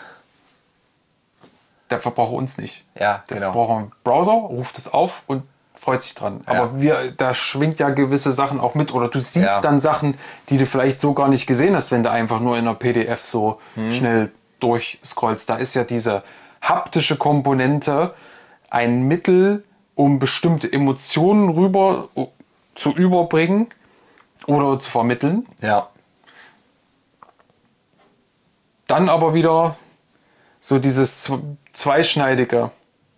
Der verbraucht uns nicht. Ja, der genau. verbraucht einen Browser, ruft es auf und freut sich dran. Ja. Aber wir, da schwingt ja gewisse Sachen auch mit. Oder du siehst ja. dann Sachen, die du vielleicht so gar nicht gesehen hast, wenn du einfach nur in einer P D F so hm. schnell durchscrollst. Da ist ja diese haptische Komponente ein Mittel, um bestimmte Emotionen rüber zu überbringen oder zu vermitteln. Ja. Dann aber wieder so dieses Zweischneidige.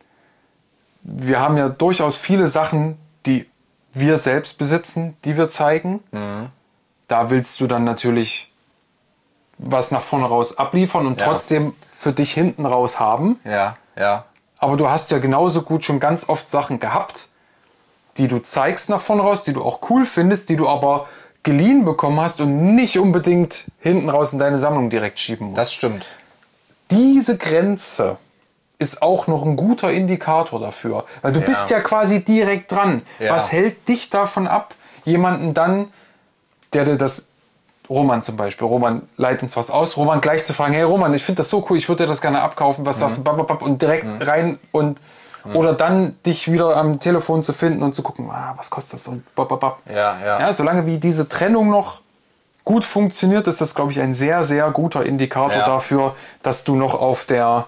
Wir haben ja durchaus viele Sachen, die wir selbst besitzen, die wir zeigen. Mhm. Da willst du dann natürlich was nach vorne raus abliefern und ja. trotzdem für dich hinten raus haben. Ja, ja. Aber du hast ja genauso gut schon ganz oft Sachen gehabt, die du zeigst nach vorne raus, die du auch cool findest, die du aber geliehen bekommen hast und nicht unbedingt hinten raus in deine Sammlung direkt schieben musst. Das stimmt. Diese Grenze ist auch noch ein guter Indikator dafür. Weil du ja. bist ja quasi direkt dran. Ja. Was hält dich davon ab, jemanden dann, der dir das, Roman zum Beispiel, Roman leitet uns was aus, Roman gleich zu fragen, hey Roman, ich finde das so cool, ich würde dir das gerne abkaufen, was mhm. sagst du, und direkt mhm. rein und mhm. oder dann dich wieder am Telefon zu finden und zu gucken, ah, was kostet das und bababab. Ja, ja. Ja, solange wie diese Trennung noch gut funktioniert, ist das, glaube ich, ein sehr, sehr guter Indikator ja. dafür, dass du noch auf der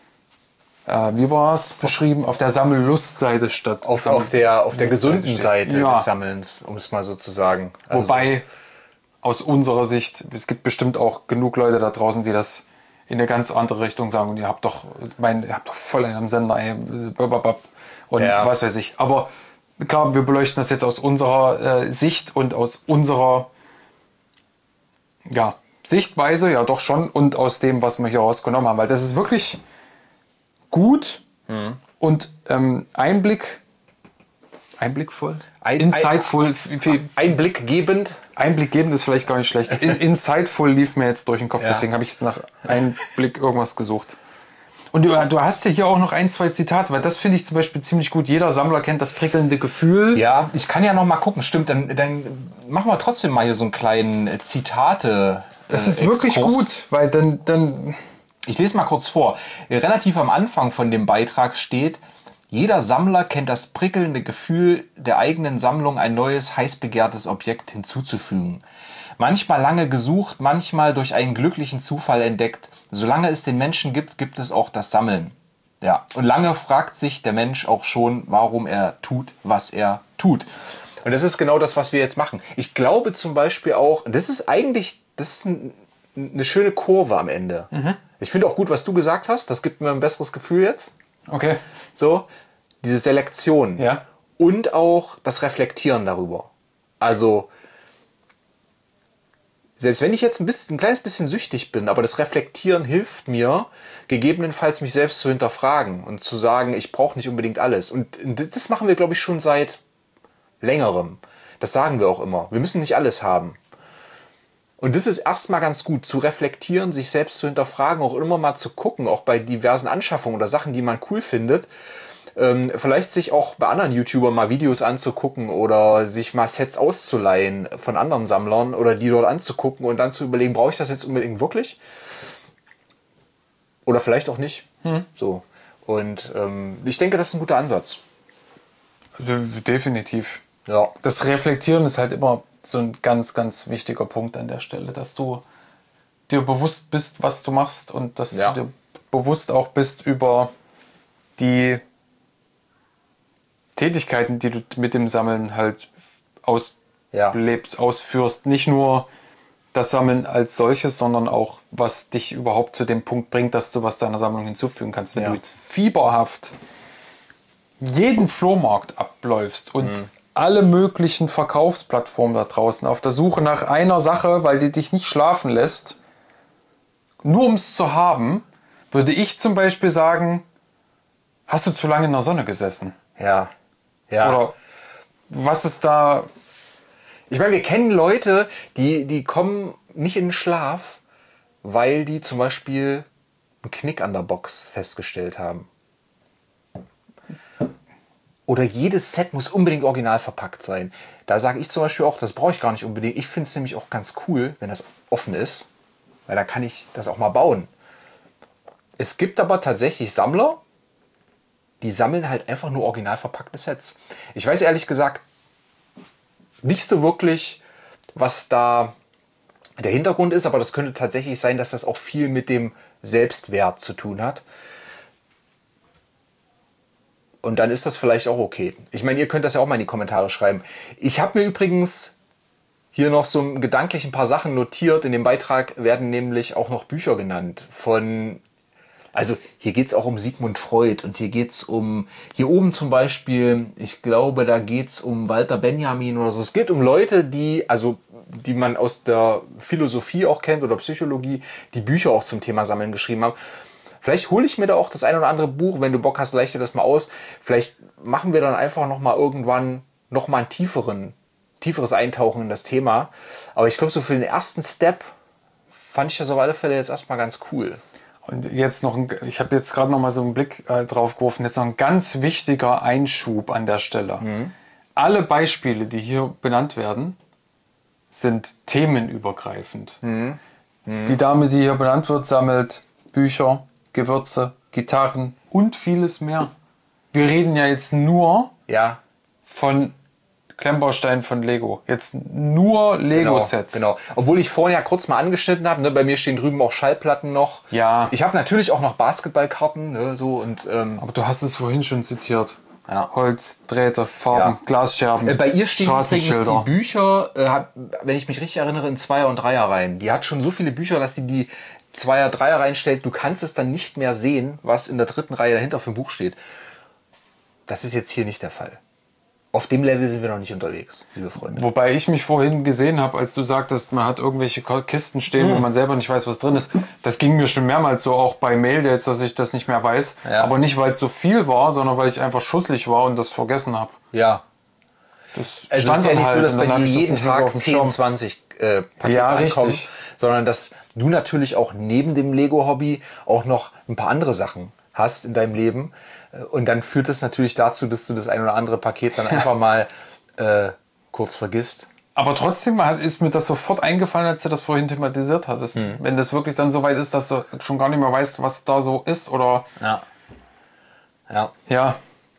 Äh, wie war es beschrieben? Auf der Sammellustseite statt. Auf, auf der, auf der gesunden Seite ja. des Sammelns, um es mal so zu sagen. Also wobei, aus unserer Sicht, es gibt bestimmt auch genug Leute da draußen, die das in eine ganz andere Richtung sagen. Und ihr habt doch, mein, ihr habt doch voll einen am Sender, ey, und ja. was weiß ich. Aber klar, wir beleuchten das jetzt aus unserer äh, Sicht und aus unserer ja, Sichtweise, ja doch schon, und aus dem, was wir hier rausgenommen haben. Weil das ist wirklich gut hm. und ähm, Einblick, einblickvoll, ein, insightful, ein, einblickgebend. Einblickgebend ist vielleicht gar nicht schlecht. In, insightful lief mir jetzt durch den Kopf, ja. deswegen habe ich jetzt nach Einblick irgendwas gesucht. Und du, du hast ja hier auch noch ein, zwei Zitate, weil das finde ich zum Beispiel ziemlich gut. Jeder Sammler kennt das prickelnde Gefühl. Ja, ich kann ja noch mal gucken, stimmt, dann, dann machen wir trotzdem mal hier so einen kleinen Zitate. Das ist äh, wirklich gut, weil dann, dann ich lese mal kurz vor. Relativ am Anfang von dem Beitrag steht: Jeder Sammler kennt das prickelnde Gefühl, der eigenen Sammlung ein neues, heiß begehrtes Objekt hinzuzufügen. Manchmal lange gesucht, manchmal durch einen glücklichen Zufall entdeckt. Solange es den Menschen gibt, gibt es auch das Sammeln. Ja, und lange fragt sich der Mensch auch schon, warum er tut, was er tut. Und das ist genau das, was wir jetzt machen. Ich glaube zum Beispiel auch, das ist eigentlich, das ist ein, eine schöne Kurve am Ende. Mhm. Ich finde auch gut, was du gesagt hast. Das gibt mir ein besseres Gefühl jetzt. Okay. So, diese Selektion. Ja. Und auch das Reflektieren darüber. Also, selbst wenn ich jetzt ein, bisschen, ein kleines bisschen süchtig bin, aber das Reflektieren hilft mir, gegebenenfalls mich selbst zu hinterfragen und zu sagen, ich brauche nicht unbedingt alles. Und das machen wir, glaube ich, schon seit längerem. Das sagen wir auch immer. Wir müssen nicht alles haben. Und das ist erstmal ganz gut, zu reflektieren, sich selbst zu hinterfragen, auch immer mal zu gucken, auch bei diversen Anschaffungen oder Sachen, die man cool findet. ähm, vielleicht sich auch bei anderen YouTubern mal Videos anzugucken oder sich mal Sets auszuleihen von anderen Sammlern oder die dort anzugucken und dann zu überlegen, brauche ich das jetzt unbedingt wirklich? Oder vielleicht auch nicht. Hm. So. Und ähm, ich denke, das ist ein guter Ansatz. Definitiv. Ja. Das Reflektieren ist halt immer so ein ganz, ganz wichtiger Punkt an der Stelle, dass du dir bewusst bist, was du machst und dass ja. du dir bewusst auch bist über die Tätigkeiten, die du mit dem Sammeln halt auslebst, ja. ausführst. Nicht nur das Sammeln als solches, sondern auch, was dich überhaupt zu dem Punkt bringt, dass du was deiner Sammlung hinzufügen kannst. Wenn ja. du jetzt fieberhaft jeden Flohmarkt abläufst und mhm. alle möglichen Verkaufsplattformen da draußen auf der Suche nach einer Sache, weil die dich nicht schlafen lässt, nur um es zu haben, würde ich zum Beispiel sagen, hast du zu lange in der Sonne gesessen? Ja. ja. Oder was ist da... Ich meine, wir kennen Leute, die, die kommen nicht in den Schlaf, weil die zum Beispiel einen Knick an der Box festgestellt haben. Oder jedes Set muss unbedingt original verpackt sein. Da sage ich zum Beispiel auch, das brauche ich gar nicht unbedingt. Ich finde es nämlich auch ganz cool, wenn das offen ist, weil dann kann ich das auch mal bauen. Es gibt aber tatsächlich Sammler, die sammeln halt einfach nur original verpackte Sets. Ich weiß ehrlich gesagt nicht so wirklich, was da der Hintergrund ist, aber das könnte tatsächlich sein, dass das auch viel mit dem Selbstwert zu tun hat. Und dann ist das vielleicht auch okay. Ich meine, ihr könnt das ja auch mal in die Kommentare schreiben. Ich habe mir übrigens hier noch so gedanklich ein paar Sachen notiert. In dem Beitrag werden nämlich auch noch Bücher genannt von... Also hier geht es auch um Sigmund Freud und hier geht es um, hier oben zum Beispiel, ich glaube, da geht es um Walter Benjamin oder so. Es geht um Leute, die, also die man aus der Philosophie auch kennt oder Psychologie, die Bücher auch zum Thema Sammeln geschrieben haben. Vielleicht hole ich mir da auch das ein oder andere Buch, wenn du Bock hast, leih dir das mal aus. Vielleicht machen wir dann einfach nochmal irgendwann nochmal ein tieferen, tieferes Eintauchen in das Thema. Aber ich glaube, so für den ersten Step fand ich das auf alle Fälle jetzt erstmal ganz cool. Und jetzt noch, ein, ich habe jetzt gerade noch mal so einen Blick äh, drauf geworfen, jetzt noch ein ganz wichtiger Einschub an der Stelle. Mhm. Alle Beispiele, die hier benannt werden, sind themenübergreifend. Mhm. Mhm. Die Dame, die hier benannt wird, sammelt Bücher, Gewürze, Gitarren und vieles mehr. Wir reden ja jetzt nur ja. von Klemmbausteinen von Lego. Jetzt nur Lego-Sets. Genau, genau. Obwohl ich vorhin ja kurz mal angeschnitten habe, ne, bei mir stehen drüben auch Schallplatten noch. Ja. Ich habe natürlich auch noch Basketballkarten. Ne, so und, ähm, aber du hast es vorhin schon zitiert. Ja. Holz, Drähte, Farben, ja. Glasscherben, äh, bei ihr stehen übrigens die Bücher, äh, hat, wenn ich mich richtig erinnere, in Zweier- und Dreierreihen. Die hat schon so viele Bücher, dass sie die Zweier-, Dreier-Reihen stellt. Du kannst es dann nicht mehr sehen, was in der dritten Reihe dahinter für ein Buch steht. Das ist jetzt hier nicht der Fall. Auf dem Level sind wir noch nicht unterwegs, liebe Freunde. Wobei ich mich vorhin gesehen habe, als du sagtest, man hat irgendwelche Kisten stehen, hm. wo man selber nicht weiß, was drin ist. Das ging mir schon mehrmals so, auch bei Mail jetzt, dass ich das nicht mehr weiß. Ja. Aber nicht, weil es so viel war, sondern weil ich einfach schusselig war und das vergessen habe. Ja. Das also es ist ja nicht halt so, dass bei dir jeden Tag zehn, zwanzig äh, Pakete ja, ankommen, richtig. sondern dass du natürlich auch neben dem Lego-Hobby auch noch ein paar andere Sachen hast in deinem Leben. Und dann führt das natürlich dazu, dass du das ein oder andere Paket dann einfach mal äh, kurz vergisst. Aber trotzdem ist mir das sofort eingefallen, als du das vorhin thematisiert hattest. Mhm. Wenn das wirklich dann so weit ist, dass du schon gar nicht mehr weißt, was da so ist, oder... Ja. Ja. Ja.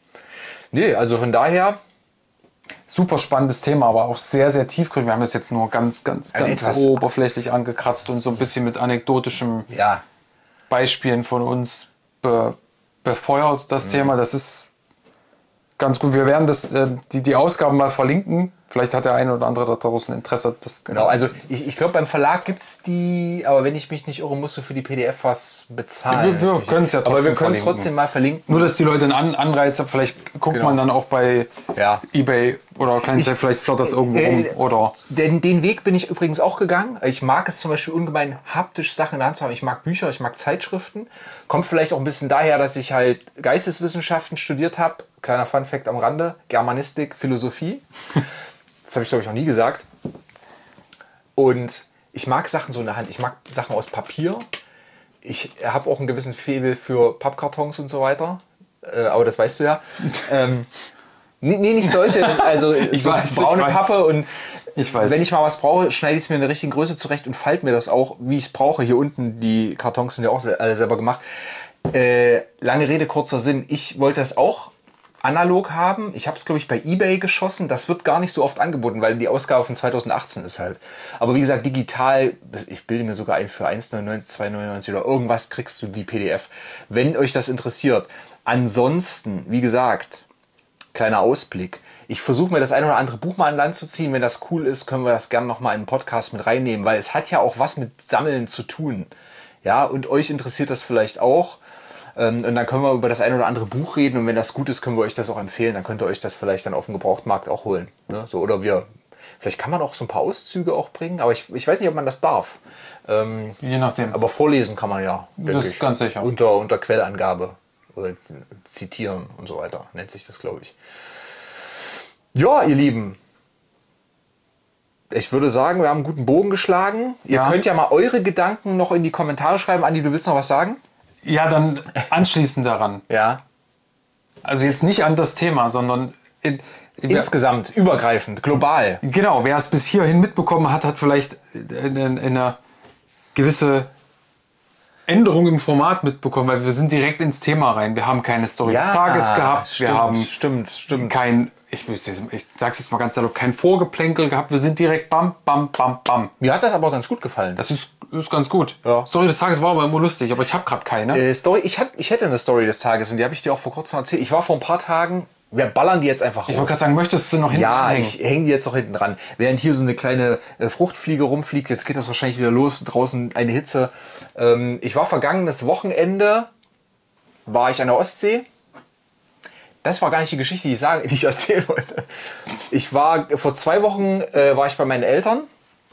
Nee, also von daher... Super spannendes Thema, aber auch sehr, sehr tiefgründig. Wir haben das jetzt nur ganz, ganz, ganz etwas oberflächlich angekratzt und so ein bisschen mit anekdotischem ja. Beispielen von uns be befeuert, das mhm. Thema. Das ist ganz gut. Wir werden das, äh, die, die Ausgaben mal verlinken. Vielleicht hat der eine oder andere da draußen Interesse. Das genau, also ich, ich glaube, beim Verlag gibt es die, aber wenn ich mich nicht irre, musst du für die P D F was bezahlen. Wir, wir können es ja trotzdem Aber wir können es trotzdem mal verlinken. Nur, dass die Leute einen An Anreiz haben. Vielleicht guckt genau. man dann auch bei ja. eBay oder Kleinanzeigen, vielleicht flattert es irgendwo rum. Äh, oder den, den Weg bin ich übrigens auch gegangen. Ich mag es zum Beispiel ungemein, haptisch Sachen in der Hand zu haben. Ich mag Bücher, ich mag Zeitschriften. Kommt vielleicht auch ein bisschen daher, dass ich halt Geisteswissenschaften studiert habe. Kleiner Funfact am Rande. Germanistik, Philosophie. Das habe ich, glaube ich, noch nie gesagt. Und ich mag Sachen so in der Hand. Ich mag Sachen aus Papier. Ich habe auch einen gewissen Faible für Pappkartons und so weiter. äh, aber das weißt du ja. ähm, nee, nee, nicht solche, also ich so weiß, braune ich weiß. Pappe und Ich weiß. wenn ich mal was brauche, schneide ich es mir in der richtigen Größe zurecht und falte mir das auch, wie ich es brauche. Hier unten, die Kartons sind ja auch alle selber gemacht. Äh, lange Rede, kurzer Sinn. Ich wollte das auch analog haben. Ich habe es, glaube ich, bei eBay geschossen. Das wird gar nicht so oft angeboten, weil die Ausgabe von zweitausendachtzehn ist halt. Aber wie gesagt, digital, ich bilde mir sogar ein für eins neunundneunzig, zwei neunundneunzig oder irgendwas kriegst du die P D F, wenn euch das interessiert. Ansonsten, wie gesagt, kleiner Ausblick. Ich versuche mir das ein oder andere Buch mal an Land zu ziehen. Wenn das cool ist, können wir das gerne nochmal in den Podcast mit reinnehmen, weil es hat ja auch was mit Sammeln zu tun. Ja, und euch interessiert das vielleicht auch. Und dann können wir über das ein oder andere Buch reden und wenn das gut ist, können wir euch das auch empfehlen. Dann könnt ihr euch das vielleicht dann auf dem Gebrauchtmarkt auch holen. Ne? So, oder wir, vielleicht kann man auch so ein paar Auszüge auch bringen, aber ich, ich weiß nicht, ob man das darf. Ähm, Je nachdem. Aber vorlesen kann man ja, denke Das ist ich. ganz sicher. Unter, unter Quellangabe oder zitieren und so weiter, nennt sich das, glaube ich. Ja, ihr Lieben. Ich würde sagen, wir haben einen guten Bogen geschlagen. Ihr Ja. könnt ja mal eure Gedanken noch in die Kommentare schreiben. Andi, du willst noch was sagen? Ja, dann anschließend daran. Ja. Also jetzt nicht an das Thema, sondern in, in, Insgesamt, übergreifend, global. genau, wer es bis hierhin mitbekommen hat, hat vielleicht eine, eine gewisse Änderung im Format mitbekommen, weil wir sind direkt ins Thema rein. Wir haben keine Story des Tages gehabt, stimmt, wir haben stimmt, stimmt. kein, ich, ich sag's jetzt mal ganz salopp, kein Vorgeplänkel gehabt. Wir sind direkt bam, bam, bam, bam. Mir hat das aber ganz gut gefallen. Das ist, ist ganz gut. Ja. Story des Tages war aber immer lustig, aber ich habe gerade keine. Äh, Story, ich, hat, ich hätte eine Story des Tages und die habe ich dir auch vor kurzem erzählt. Ich war vor ein paar Tagen, wir ballern die jetzt einfach raus. Ich wollte gerade sagen, möchtest du noch hinten Ja, anhängen? ich hänge die jetzt noch hinten dran. Während hier so eine kleine äh, Fruchtfliege rumfliegt, jetzt geht das wahrscheinlich wieder los, draußen eine Hitze. Ähm, ich war vergangenes Wochenende, war ich an der Ostsee. Das war gar nicht die Geschichte, die ich, sage, die ich erzählen wollte. Ich war, vor zwei Wochen äh, war ich bei meinen Eltern.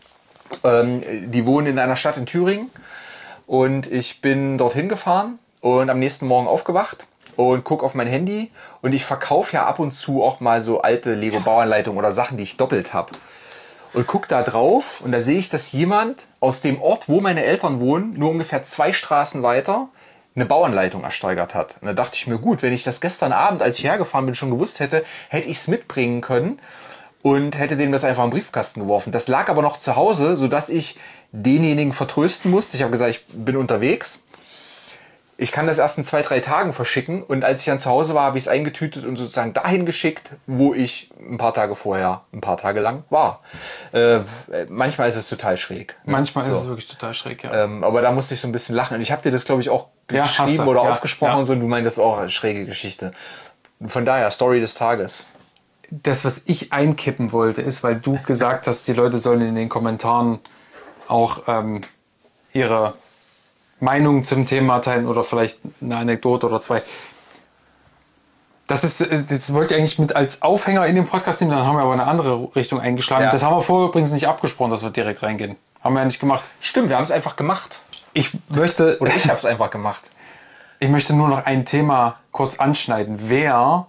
Ähm, die wohnen in einer Stadt in Thüringen. Und ich bin dorthin gefahren und am nächsten Morgen aufgewacht und gucke auf mein Handy. Und ich verkaufe ja ab und zu auch mal so alte Lego-Bauanleitungen oder Sachen, die ich doppelt habe. Und gucke da drauf und da sehe ich, dass jemand aus dem Ort, wo meine Eltern wohnen, nur ungefähr zwei Straßen weiter, eine Bauanleitung ersteigert hat. Und da dachte ich mir, gut, wenn ich das gestern Abend, als ich hergefahren bin, schon gewusst hätte, hätte ich es mitbringen können und hätte dem das einfach im Briefkasten geworfen. Das lag aber noch zu Hause, sodass ich denjenigen vertrösten musste. Ich habe gesagt, ich bin unterwegs. Ich kann das erst in zwei, drei Tagen verschicken. Und als ich dann zu Hause war, habe ich es eingetütet und sozusagen dahin geschickt, wo ich ein paar Tage vorher, ein paar Tage lang war. Äh, manchmal ist es total schräg. Ne? Manchmal so. ist es wirklich total schräg, ja. Ähm, aber da musste ich so ein bisschen lachen. Und ich habe dir das, glaube ich, auch Ja, hast geschrieben du. oder Ja, aufgesprochen ja. und so. Und du meintest auch, eine schräge Geschichte. Von daher, Story des Tages. Das, was ich einkippen wollte, ist, weil du gesagt hast, die Leute sollen in den Kommentaren auch ähm, ihre Meinung zum Thema teilen oder vielleicht eine Anekdote oder zwei. Das ist, das wollte ich eigentlich mit als Aufhänger in den Podcast nehmen, dann haben wir aber eine andere Richtung eingeschlagen. Ja. Das haben wir vorher übrigens nicht abgesprochen, dass wir direkt reingehen. Haben wir ja nicht gemacht. Stimmt, wir haben es einfach gemacht. Ich möchte, Oder ich habe es einfach gemacht. ich möchte nur noch ein Thema kurz anschneiden. Wer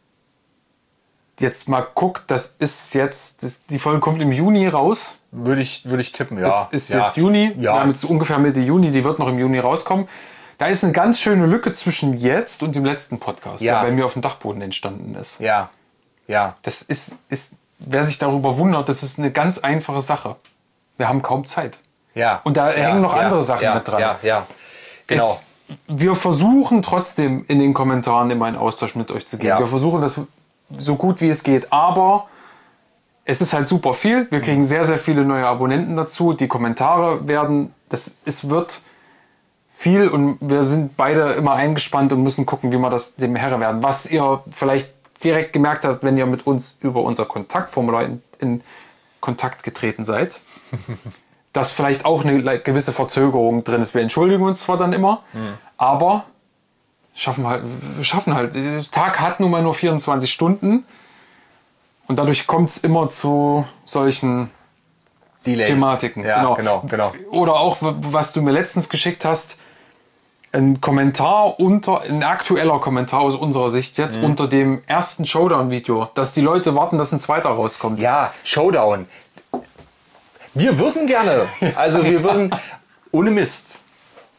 jetzt mal guckt, das ist jetzt, das, die Folge kommt im Juni raus. Würde ich, würde ich tippen, ja. Das ist ja. jetzt Juni. Wir Ja. haben jetzt ungefähr Mitte Juni, die wird noch im Juni rauskommen. Da ist eine ganz schöne Lücke zwischen jetzt und dem letzten Podcast, Ja. der bei mir auf dem Dachboden entstanden ist. Ja. Ja. Das ist, ist, wer sich darüber wundert, das ist eine ganz einfache Sache. Wir haben kaum Zeit. Ja. Und da ja. hängen noch ja. andere Sachen ja. mit dran. Ja, ja. Genau. Es, wir versuchen trotzdem in den Kommentaren immer in Austausch mit euch zu gehen. Ja. Wir versuchen das so gut wie es geht, aber es ist halt super viel. Wir kriegen sehr, sehr viele neue Abonnenten dazu. Die Kommentare werden, das, es wird viel und wir sind beide immer eingespannt und müssen gucken, wie wir das dem Herr werden. Was ihr vielleicht direkt gemerkt habt, wenn ihr mit uns über unser Kontaktformular in, in Kontakt getreten seid, dass vielleicht auch eine gewisse Verzögerung drin ist. Wir entschuldigen uns zwar dann immer, mhm. aber schaffen halt, wir schaffen halt. Der Tag hat nun mal nur vierundzwanzig Stunden und dadurch kommt es immer zu solchen Delays. Thematiken. Ja, genau. genau, genau. Oder auch, was du mir letztens geschickt hast, ein Kommentar unter, ein aktueller Kommentar aus unserer Sicht jetzt mhm. unter dem ersten Showdown-Video, dass die Leute warten, dass ein zweiter rauskommt. Ja, Showdown. Wir würden gerne, also wir würden, ohne Mist.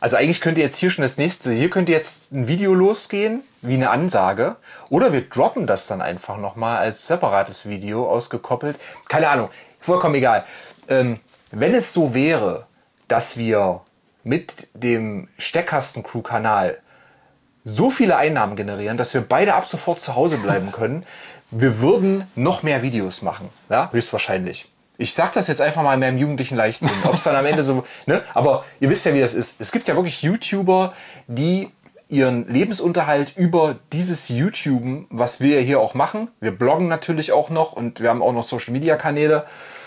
Also eigentlich könnte jetzt hier schon das nächste, hier könnte jetzt ein Video losgehen, wie eine Ansage. Oder wir droppen das dann einfach nochmal als separates Video ausgekoppelt. Keine Ahnung, vollkommen egal. Ähm, wenn es so wäre, dass wir mit dem Steckkasten-Crew-Kanal so viele Einnahmen generieren, dass wir beide ab sofort zu Hause bleiben können, wir würden noch mehr Videos machen. Ja, höchstwahrscheinlich. Ich sag das jetzt einfach mal in meinem jugendlichen Leichtsinn. Ob es dann am Ende so... Ne? Aber ihr wisst ja, wie das ist. Es gibt ja wirklich YouTuber, die ihren Lebensunterhalt über dieses YouTuben, was wir hier auch machen, wir bloggen natürlich auch noch und wir haben auch noch Social-Media-Kanäle,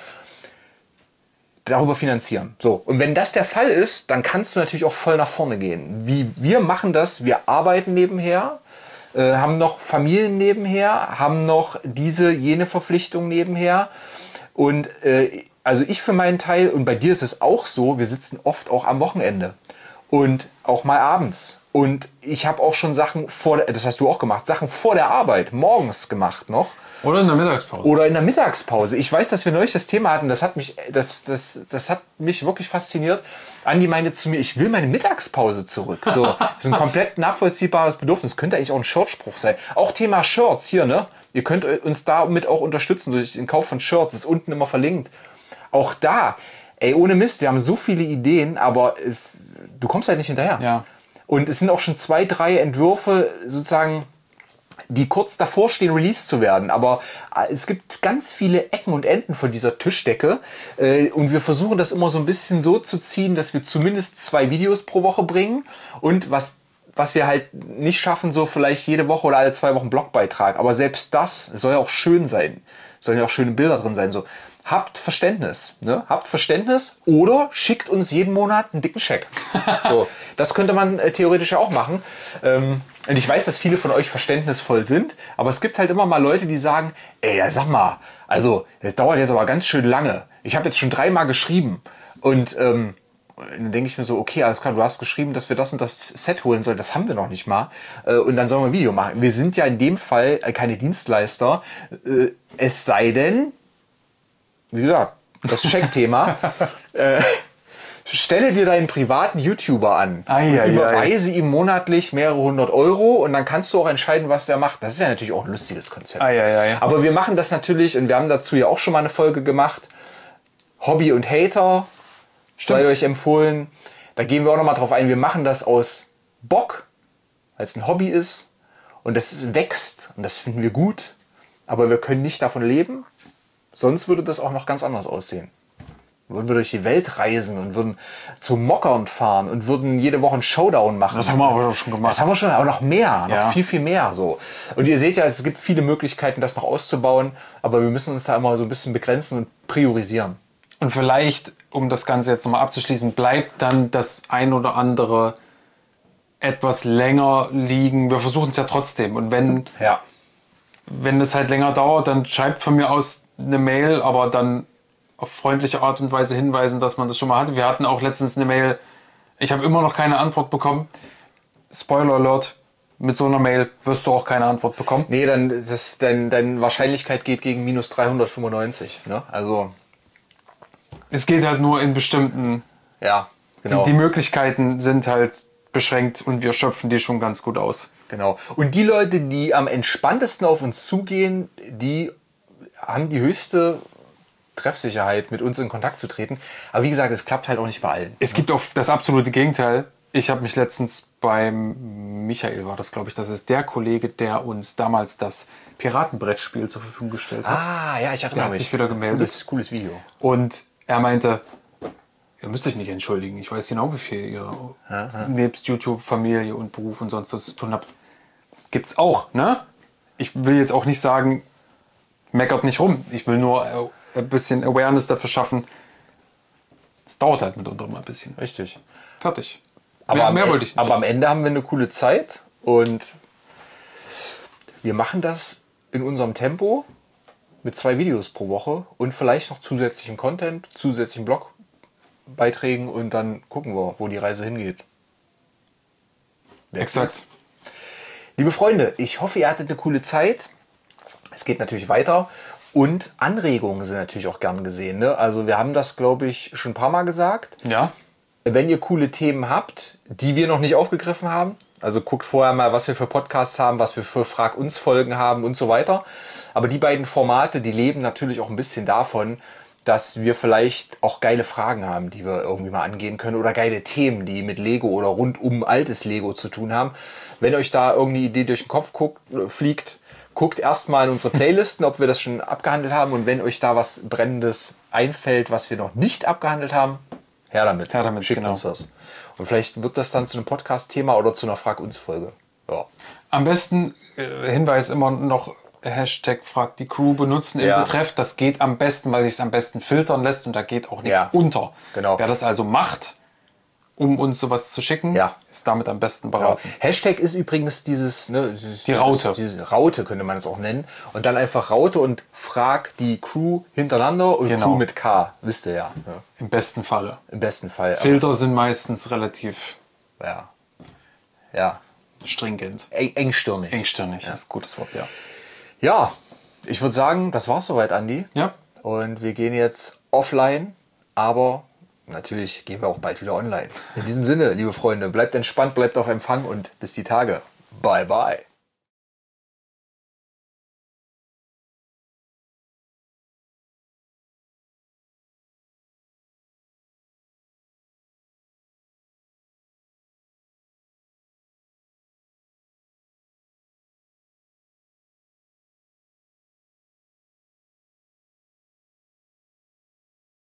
darüber finanzieren. So. Und wenn das der Fall ist, dann kannst du natürlich auch voll nach vorne gehen. Wie wir machen das, wir arbeiten nebenher, äh, haben noch Familien nebenher, haben noch diese, jene Verpflichtung nebenher. Und äh, also ich für meinen Teil, und bei dir ist es auch so, wir sitzen oft auch am Wochenende und auch mal abends. Und ich habe auch schon Sachen vor, der, das hast du auch gemacht, Sachen vor der Arbeit, morgens gemacht noch. Oder in der Mittagspause. Oder in der Mittagspause. Ich weiß, dass wir neulich das Thema hatten, das hat mich, das, das, das hat mich wirklich fasziniert. Andi meinte zu mir, ich will meine Mittagspause zurück. So, das ist ein komplett nachvollziehbares Bedürfnis. Könnte eigentlich auch ein Shirtspruch sein. Auch Thema Shirts hier, ne? Ihr könnt uns damit auch unterstützen durch den Kauf von Shirts. Ist unten immer verlinkt. Auch da, ey, ohne Mist, wir haben so viele Ideen, aber es, du kommst halt nicht hinterher. Ja. Und es sind auch schon zwei, drei Entwürfe sozusagen, die kurz davor stehen, released zu werden. Aber es gibt ganz viele Ecken und Enden von dieser Tischdecke. Und wir versuchen das immer so ein bisschen so zu ziehen, dass wir zumindest zwei Videos pro Woche bringen. Und was, was wir halt nicht schaffen, so vielleicht jede Woche oder alle zwei Wochen Blogbeitrag. Aber selbst das soll ja auch schön sein. Sollen ja auch schöne Bilder drin sein. So, habt Verständnis. Ne? Habt Verständnis oder schickt uns jeden Monat einen dicken Scheck. So, das könnte man äh, theoretisch auch machen. Ähm, Und ich weiß, dass viele von euch verständnisvoll sind, aber es gibt halt immer mal Leute, die sagen, ey, ja, sag mal, also das dauert jetzt aber ganz schön lange. Ich habe jetzt schon dreimal geschrieben. Und ähm, dann denke ich mir so, okay, alles klar, du hast geschrieben, dass wir das und das Set holen sollen. Das haben wir noch nicht mal. Äh, und dann sollen wir ein Video machen. Wir sind ja in dem Fall keine Dienstleister. Äh, es sei denn, wie gesagt, das Scheckthema. äh, Stelle dir deinen privaten YouTuber an Ai, und ai, überweise ai. ihm monatlich mehrere hundert Euro und dann kannst du auch entscheiden, was der macht. Das wäre natürlich auch ein lustiges Konzept. Ai, ai, ai. Aber wir machen das natürlich und wir haben dazu ja auch schon mal eine Folge gemacht. Hobby und Hater, sei euch empfohlen. Da gehen wir auch noch mal drauf ein. Wir machen das aus Bock, weil es ein Hobby ist und das wächst und das finden wir gut. Aber wir können nicht davon leben. Sonst würde das auch noch ganz anders aussehen. Würden wir durch die Welt reisen und würden zu Mockern fahren und würden jede Woche einen Showdown machen. Das haben wir aber schon gemacht. Das haben wir schon, aber noch mehr, noch Ja. viel, viel mehr. So. Und ihr seht ja, es gibt viele Möglichkeiten, das noch auszubauen, aber wir müssen uns da immer so ein bisschen begrenzen und priorisieren. Und vielleicht, um das Ganze jetzt nochmal abzuschließen, bleibt dann das ein oder andere etwas länger liegen. Wir versuchen es ja trotzdem. Und wenn, Ja. wenn es halt länger dauert, dann schreibt von mir aus eine Mail, aber dann auf freundliche Art und Weise hinweisen, dass man das schon mal hatte. Wir hatten auch letztens eine Mail, ich habe immer noch keine Antwort bekommen. Spoiler Alert, mit so einer Mail wirst du auch keine Antwort bekommen. Nee, dann das, dein, deine Wahrscheinlichkeit geht gegen minus dreihundertfünfundneunzig. Ne? Also, Es geht halt nur in bestimmten... ja, genau. Die, die Möglichkeiten sind halt beschränkt und wir schöpfen die schon ganz gut aus. Genau. Und die Leute, die am entspanntesten auf uns zugehen, die haben die höchste Treffsicherheit, mit uns in Kontakt zu treten. Aber wie gesagt, es klappt halt auch nicht bei allen. Es gibt auch das absolute Gegenteil. Ich habe mich letztens beim Michael, war das glaube ich, das ist der Kollege, der uns damals das Piratenbrettspiel zur Verfügung gestellt hat. Ah, ja, ich erinnere Der hat mich. sich wieder gemeldet. Cooles, cooles Video. Und er meinte, ihr müsst euch nicht entschuldigen. Ich weiß genau, wie viel ihr nebst YouTube, Familie und Beruf und sonst was zu tun habt. Gibt's auch, ne? Ich will jetzt auch nicht sagen, meckert nicht rum. Ich will nur ein bisschen Awareness dafür schaffen. Es dauert halt mitunter mal ein bisschen. Richtig. Fertig. Aber, mehr am, mehr E- wollte ich nicht. aber am Ende haben wir eine coole Zeit und wir machen das in unserem Tempo mit zwei Videos pro Woche und vielleicht noch zusätzlichen Content, zusätzlichen Blogbeiträgen und dann gucken wir, wo die Reise hingeht. Exakt. Liebe Freunde, ich hoffe, ihr hattet eine coole Zeit. Es geht natürlich weiter. Und Anregungen sind natürlich auch gern gesehen. Ne? Also wir haben das, glaube ich, schon ein paar Mal gesagt. Ja. wenn ihr coole Themen habt, die wir noch nicht aufgegriffen haben, also guckt vorher mal, was wir für Podcasts haben, was wir für Frag uns Folgen haben und so weiter. Aber die beiden Formate, die leben natürlich auch ein bisschen davon, dass wir vielleicht auch geile Fragen haben, die wir irgendwie mal angehen können oder geile Themen, die mit Lego oder rund um altes Lego zu tun haben. Wenn euch da irgendeine Idee durch den Kopf guckt, fliegt, guckt erstmal in unsere Playlisten, ob wir das schon abgehandelt haben. Und wenn euch da was Brennendes einfällt, was wir noch nicht abgehandelt haben, her damit. Her damit, Schickt genau. uns das. Und vielleicht wird das dann zu einem Podcast-Thema oder zu einer Frag-uns-Folge. Ja. Am besten, äh, Hinweis immer noch, Hashtag Frag die Crew benutzen im Ja. Betreff. Das geht am besten, weil sich es am besten filtern lässt und da geht auch nichts Ja. unter. Genau. Wer das also macht, um uns sowas zu schicken, Ja. ist damit am besten Ja. beraten. Hashtag ist übrigens dieses, ne, dieses Die Raute. Diese Raute könnte man es auch nennen. Und dann einfach Raute und frag die Crew hintereinander und Genau. Crew mit K. Wisst ihr ja. Ne? Im besten Falle. Im besten Fall. Filter sind meistens relativ Aber, ja. Ja. stringent. Eng, engstirnig. Engstirnig, das ist ein gutes Wort, ja. Ja, ich würde sagen, das war's soweit, Andi. Ja. Und wir gehen jetzt offline, aber natürlich gehen wir auch bald wieder online. In diesem Sinne, liebe Freunde, bleibt entspannt, bleibt auf Empfang und bis die Tage. Bye, bye.